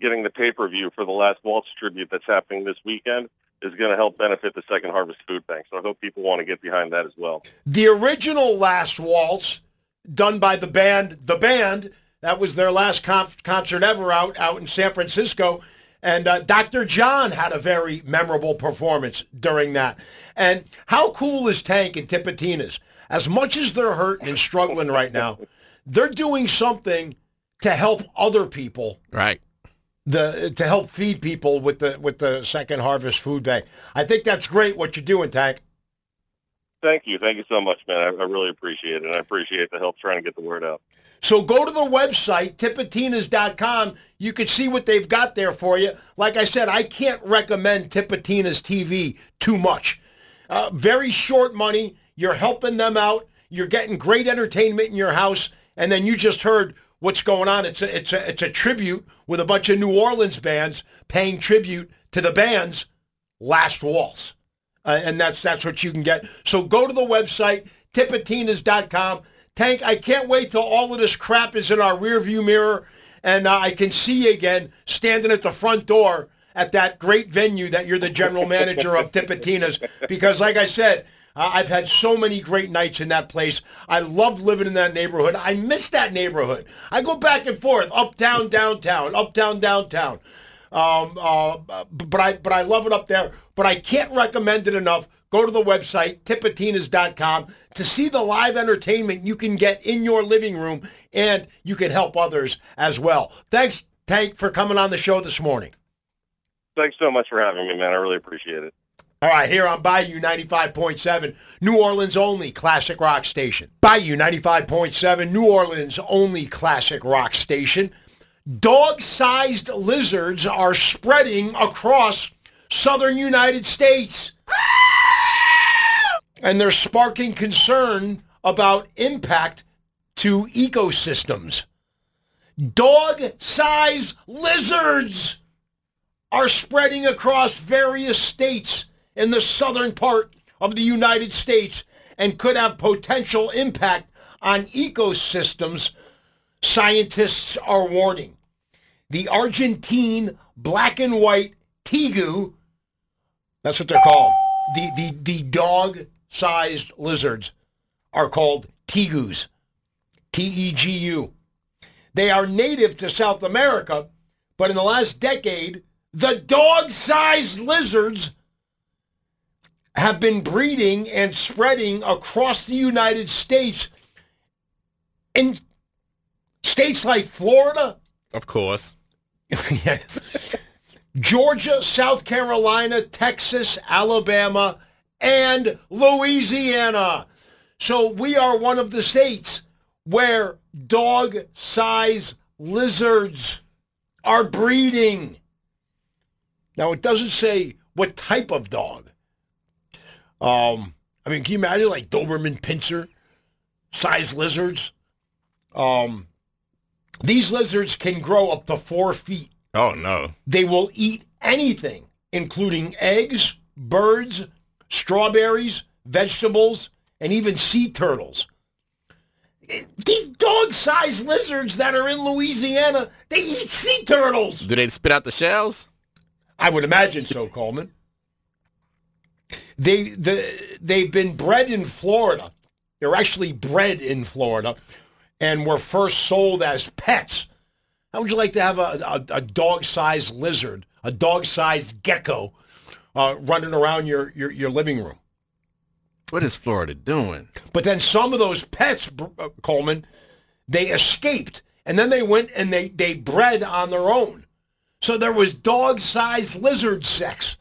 getting the pay-per-view for the Last Waltz tribute that's happening this weekend is going to help benefit the Second Harvest Food Bank. So I hope people want to get behind that as well. The original Last Waltz, done by the band, that was their last concert ever out in San Francisco. And Dr. John had a very memorable performance during that. And how cool is Tank and Tipitina's? As much as they're hurting and struggling right now, they're doing something to help other people. Right. To help feed people with the Second Harvest Food Bank. I think that's great what you're doing, Tank. Thank you. Thank you so much, man. I really appreciate it. And I appreciate the help trying to get the word out. So go to the website, Tipitinas.com. You can see what they've got there for you. Like I said, I can't recommend Tipitina's TV too much. Very short money. You're helping them out. You're getting great entertainment in your house. And then you just heard what's going on. It's a tribute with a bunch of New Orleans bands paying tribute to the band's Last Waltz. And that's what you can get. So go to the website, Tipitinas.com. Tank, I can't wait till all of this crap is in our rearview mirror and I can see you again standing at the front door at that great venue that you're the general manager of, Tipitina's. Because like I said, I've had so many great nights in that place. I love living in that neighborhood. I miss that neighborhood. I go back and forth, uptown, downtown, uptown, downtown. But I love it up there. But I can't recommend it enough. Go to the website, Tipitinas.com, to see the live entertainment you can get in your living room, and you can help others as well. Thanks, Tank, for coming on the show this morning. Thanks so much for having me, man. I really appreciate it. All right, here on Bayou 95.7, New Orleans' only classic rock station. Bayou 95.7, New Orleans' only classic rock station. Dog-sized lizards are spreading across southern United States. And they're sparking concern about impact to ecosystems. Dog-sized lizards are spreading across various states in the southern part of the United States and could have potential impact on ecosystems, scientists are warning. The Argentine black and white tegu, that's what they're called. The dog-sized lizards are called tegus, T-E-G-U. They are native to South America, but in the last decade, the dog-sized lizards have been breeding and spreading across the United States in states like Florida. Of course. Yes. Georgia, South Carolina, Texas, Alabama, and Louisiana. So we are one of the states where dog-sized lizards are breeding. Now, it doesn't say what type of dog. Can you imagine like Doberman Pinscher sized lizards? These lizards can grow up to 4 feet. Oh, no. They will eat anything, including eggs, birds, strawberries, vegetables, and even sea turtles. These dog-sized lizards that are in Louisiana, they eat sea turtles. Do they spit out the shells? I would imagine so, Coleman. They've been bred in Florida. They're actually bred in Florida and were first sold as pets. How would you like to have a dog-sized lizard, a dog-sized gecko running around your living room? What is Florida doing? But then some of those pets, Coleman, they escaped. And then they went and they bred on their own. So there was dog-sized lizard sex.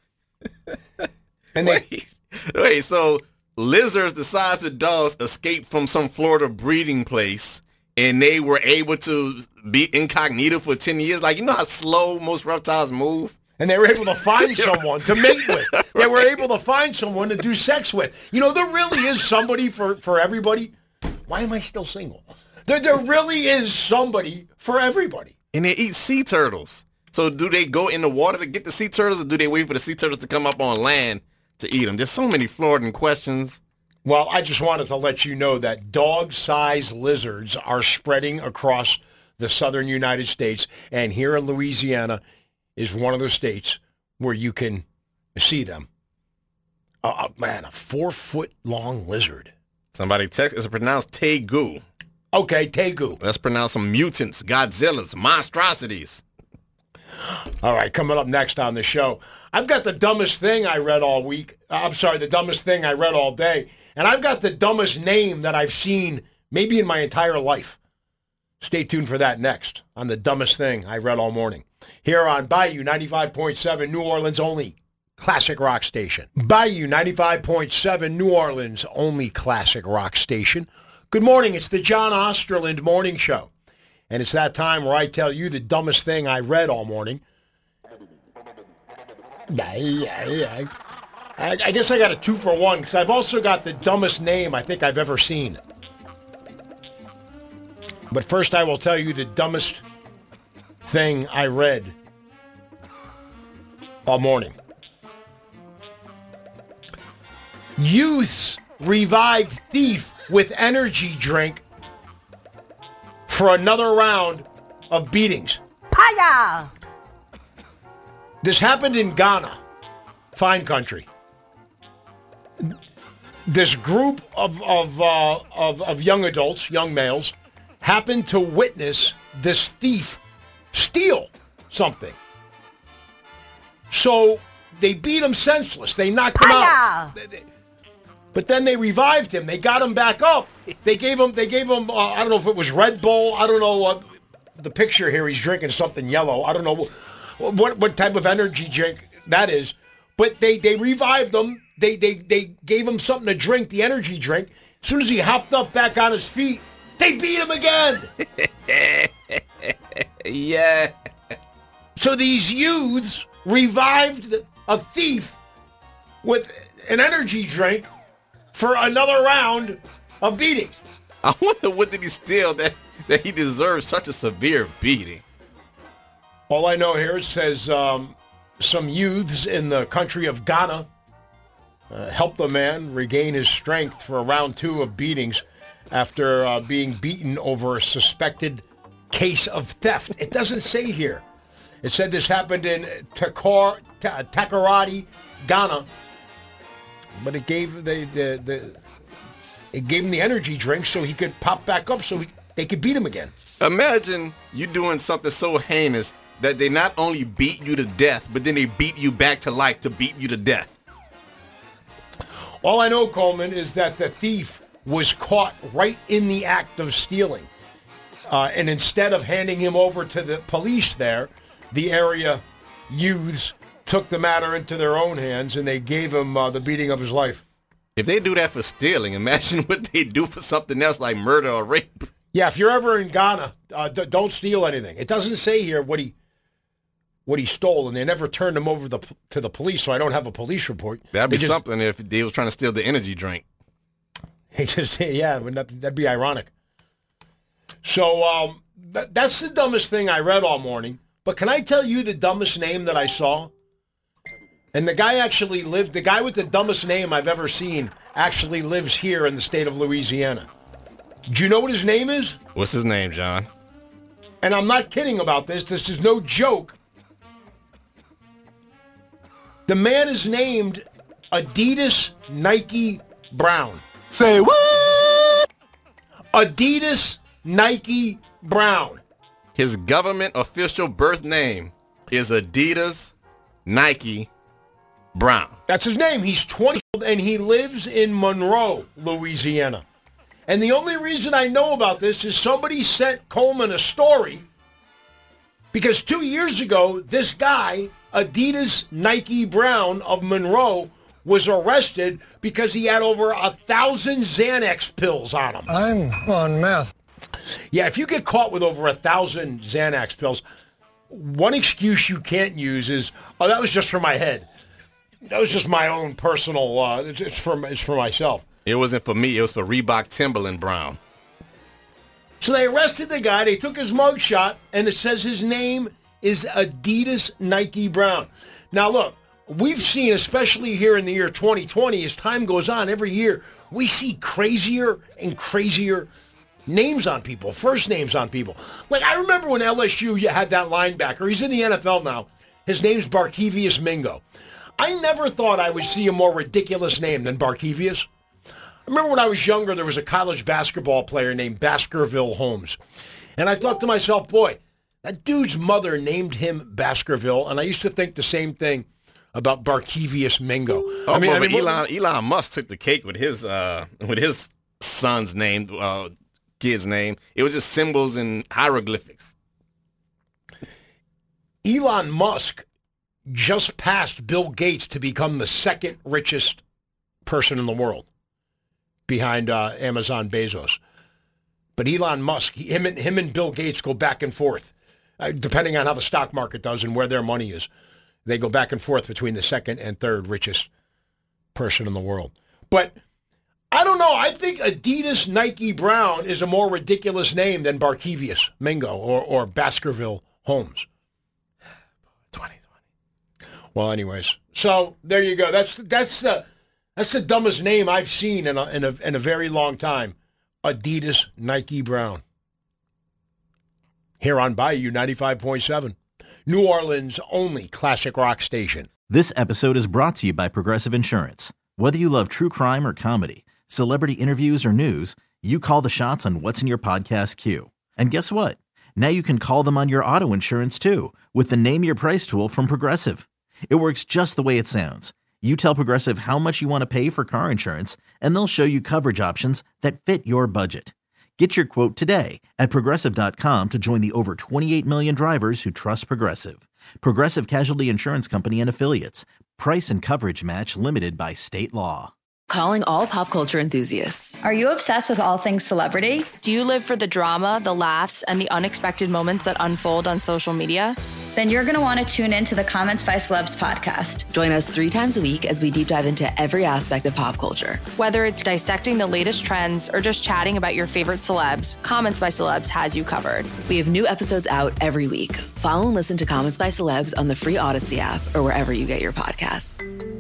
And wait, so lizards the size of dogs escaped from some Florida breeding place, and they were able to be incognito for 10 years? Like, you know how slow most reptiles move? And they were able to find someone to mate with. They were able to find someone to do sex with. You know, there really is somebody for everybody. Why am I still single? There really is somebody for everybody. And they eat sea turtles. So do they go in the water to get the sea turtles, or do they wait for the sea turtles to come up on land to eat them? There's so many Floridan questions. Well, I just wanted to let you know that dog-sized lizards are spreading across the southern United States. And here in Louisiana is one of the states where you can see them. Man, a 4-foot-long lizard. Somebody text, it's pronounced tegu. Okay, tegu. Let's pronounce some mutants, Godzillas, monstrosities. All right, coming up next on the show, I've got the dumbest thing I read all week. The dumbest thing I read all day. And I've got the dumbest name that I've seen maybe in my entire life. Stay tuned for that next on the dumbest thing I read all morning. Here on Bayou 95.7, New Orleans only classic rock station. Bayou 95.7, New Orleans only classic rock station. Good morning. It's the John Osterland Morning Show. And it's that time where I tell you the dumbest thing I read all morning. I guess I got a 2-for-1 because I've also got the dumbest name I think I've ever seen. But first I will tell you the dumbest thing I read all morning. Youths revive thief with energy drink for another round of beatings. Paya! This happened in Ghana, fine country. This group of young adults, young males, happened to witness this thief steal something. So they beat him senseless. They knocked him out. But then they revived him. They got him back up. They gave him. I don't know if it was Red Bull. I don't know what the picture here. He's drinking something yellow. I don't know what type of energy drink that is. But they revived him. They gave him something to drink, the energy drink. As soon as he hopped up back on his feet, they beat him again. Yeah. So these youths revived a thief with an energy drink for another round of beatings. I wonder what did he steal that he deserves such a severe beating. All I know here, it says some youths in the country of Ghana helped the man regain his strength for round 2 of beatings after being beaten over a suspected case of theft. It doesn't say here. It said this happened in Takoradi, Ghana. But it gave it gave him the energy drink so he could pop back up so they could beat him again. Imagine you doing something so heinous that they not only beat you to death, but then they beat you back to life to beat you to death. All I know, Coleman, is that the thief was caught right in the act of stealing. And instead of handing him over to the police there, the area youths took the matter into their own hands, and they gave him the beating of his life. If they do that for stealing, imagine what they do for something else like murder or rape. Yeah, if you're ever in Ghana, don't steal anything. It doesn't say here what he stole, and they never turned him over to the police, so I don't have a police report. That'd be something if they was trying to steal the energy drink. That'd be ironic. So that's the dumbest thing I read all morning. But can I tell you the dumbest name that I saw? And the guy with the dumbest name I've ever seen actually lives here in the state of Louisiana. Do you know what his name is? What's his name, John? And I'm not kidding about this. This is no joke. The man is named Adidas Nike Brown. Say what? Adidas Nike Brown. His government official birth name is Adidas Nike Brown. That's his name. He's 20 and he lives in Monroe, Louisiana. And the only reason I know about this is somebody sent Coleman a story because 2 years ago, this guy, Adidas Nike Brown of Monroe, was arrested because he had over 1,000 Xanax pills on him. I'm on meth. Yeah, if you get caught with over 1,000 Xanax pills, one excuse you can't use is, oh, that was just for my head. That was just my own personal, it's for myself. It wasn't for me. It was for Reebok Timberland Brown. So they arrested the guy. They took his mugshot, and it says his name is Adidas Nike Brown. Now, look, we've seen, especially here in the year 2020, as time goes on, every year, we see crazier and crazier names on people, first names on people. Like, I remember when LSU had that linebacker. He's in the NFL now. His name's Barkevious Mingo. I never thought I would see a more ridiculous name than Barkevious. I remember when I was younger, there was a college basketball player named Baskerville Holmes. And I thought to myself, boy, that dude's mother named him Baskerville. And I used to think the same thing about Barkevious Mingo. Elon Musk took the cake with his son's name, kid's name. It was just symbols and hieroglyphics. Elon Musk just passed Bill Gates to become the second richest person in the world behind Amazon Bezos. But Elon Musk, him and Bill Gates go back and forth, depending on how the stock market does and where their money is. They go back and forth between the second and third richest person in the world. But I don't know. I think Adidas Nike Brown is a more ridiculous name than Barkevious Mingo or Baskerville Holmes. 2020. Well, anyways, so there you go. That's the dumbest name I've seen in a very long time. Adidas Nike Brown. Here on Bayou 95.7. New Orleans' only classic rock station. This episode is brought to you by Progressive Insurance. Whether you love true crime or comedy, celebrity interviews or news, you call the shots on what's in your podcast queue. And guess what? Now you can call them on your auto insurance too with the Name Your Price tool from Progressive. It works just the way it sounds. You tell Progressive how much you want to pay for car insurance, and they'll show you coverage options that fit your budget. Get your quote today at Progressive.com to join the over 28 million drivers who trust Progressive. Progressive Casualty Insurance Company and Affiliates. Price and coverage match limited by state law. Calling all pop culture enthusiasts. Are you obsessed with all things celebrity? Do you live for the drama, the laughs, and the unexpected moments that unfold on social media? Then you're going to want to tune in to the Comments by Celebs podcast. Join us 3 times a week as we deep dive into every aspect of pop culture. Whether it's dissecting the latest trends or just chatting about your favorite celebs, Comments by Celebs has you covered. We have new episodes out every week. Follow and listen to Comments by Celebs on the free Odyssey app or wherever you get your podcasts.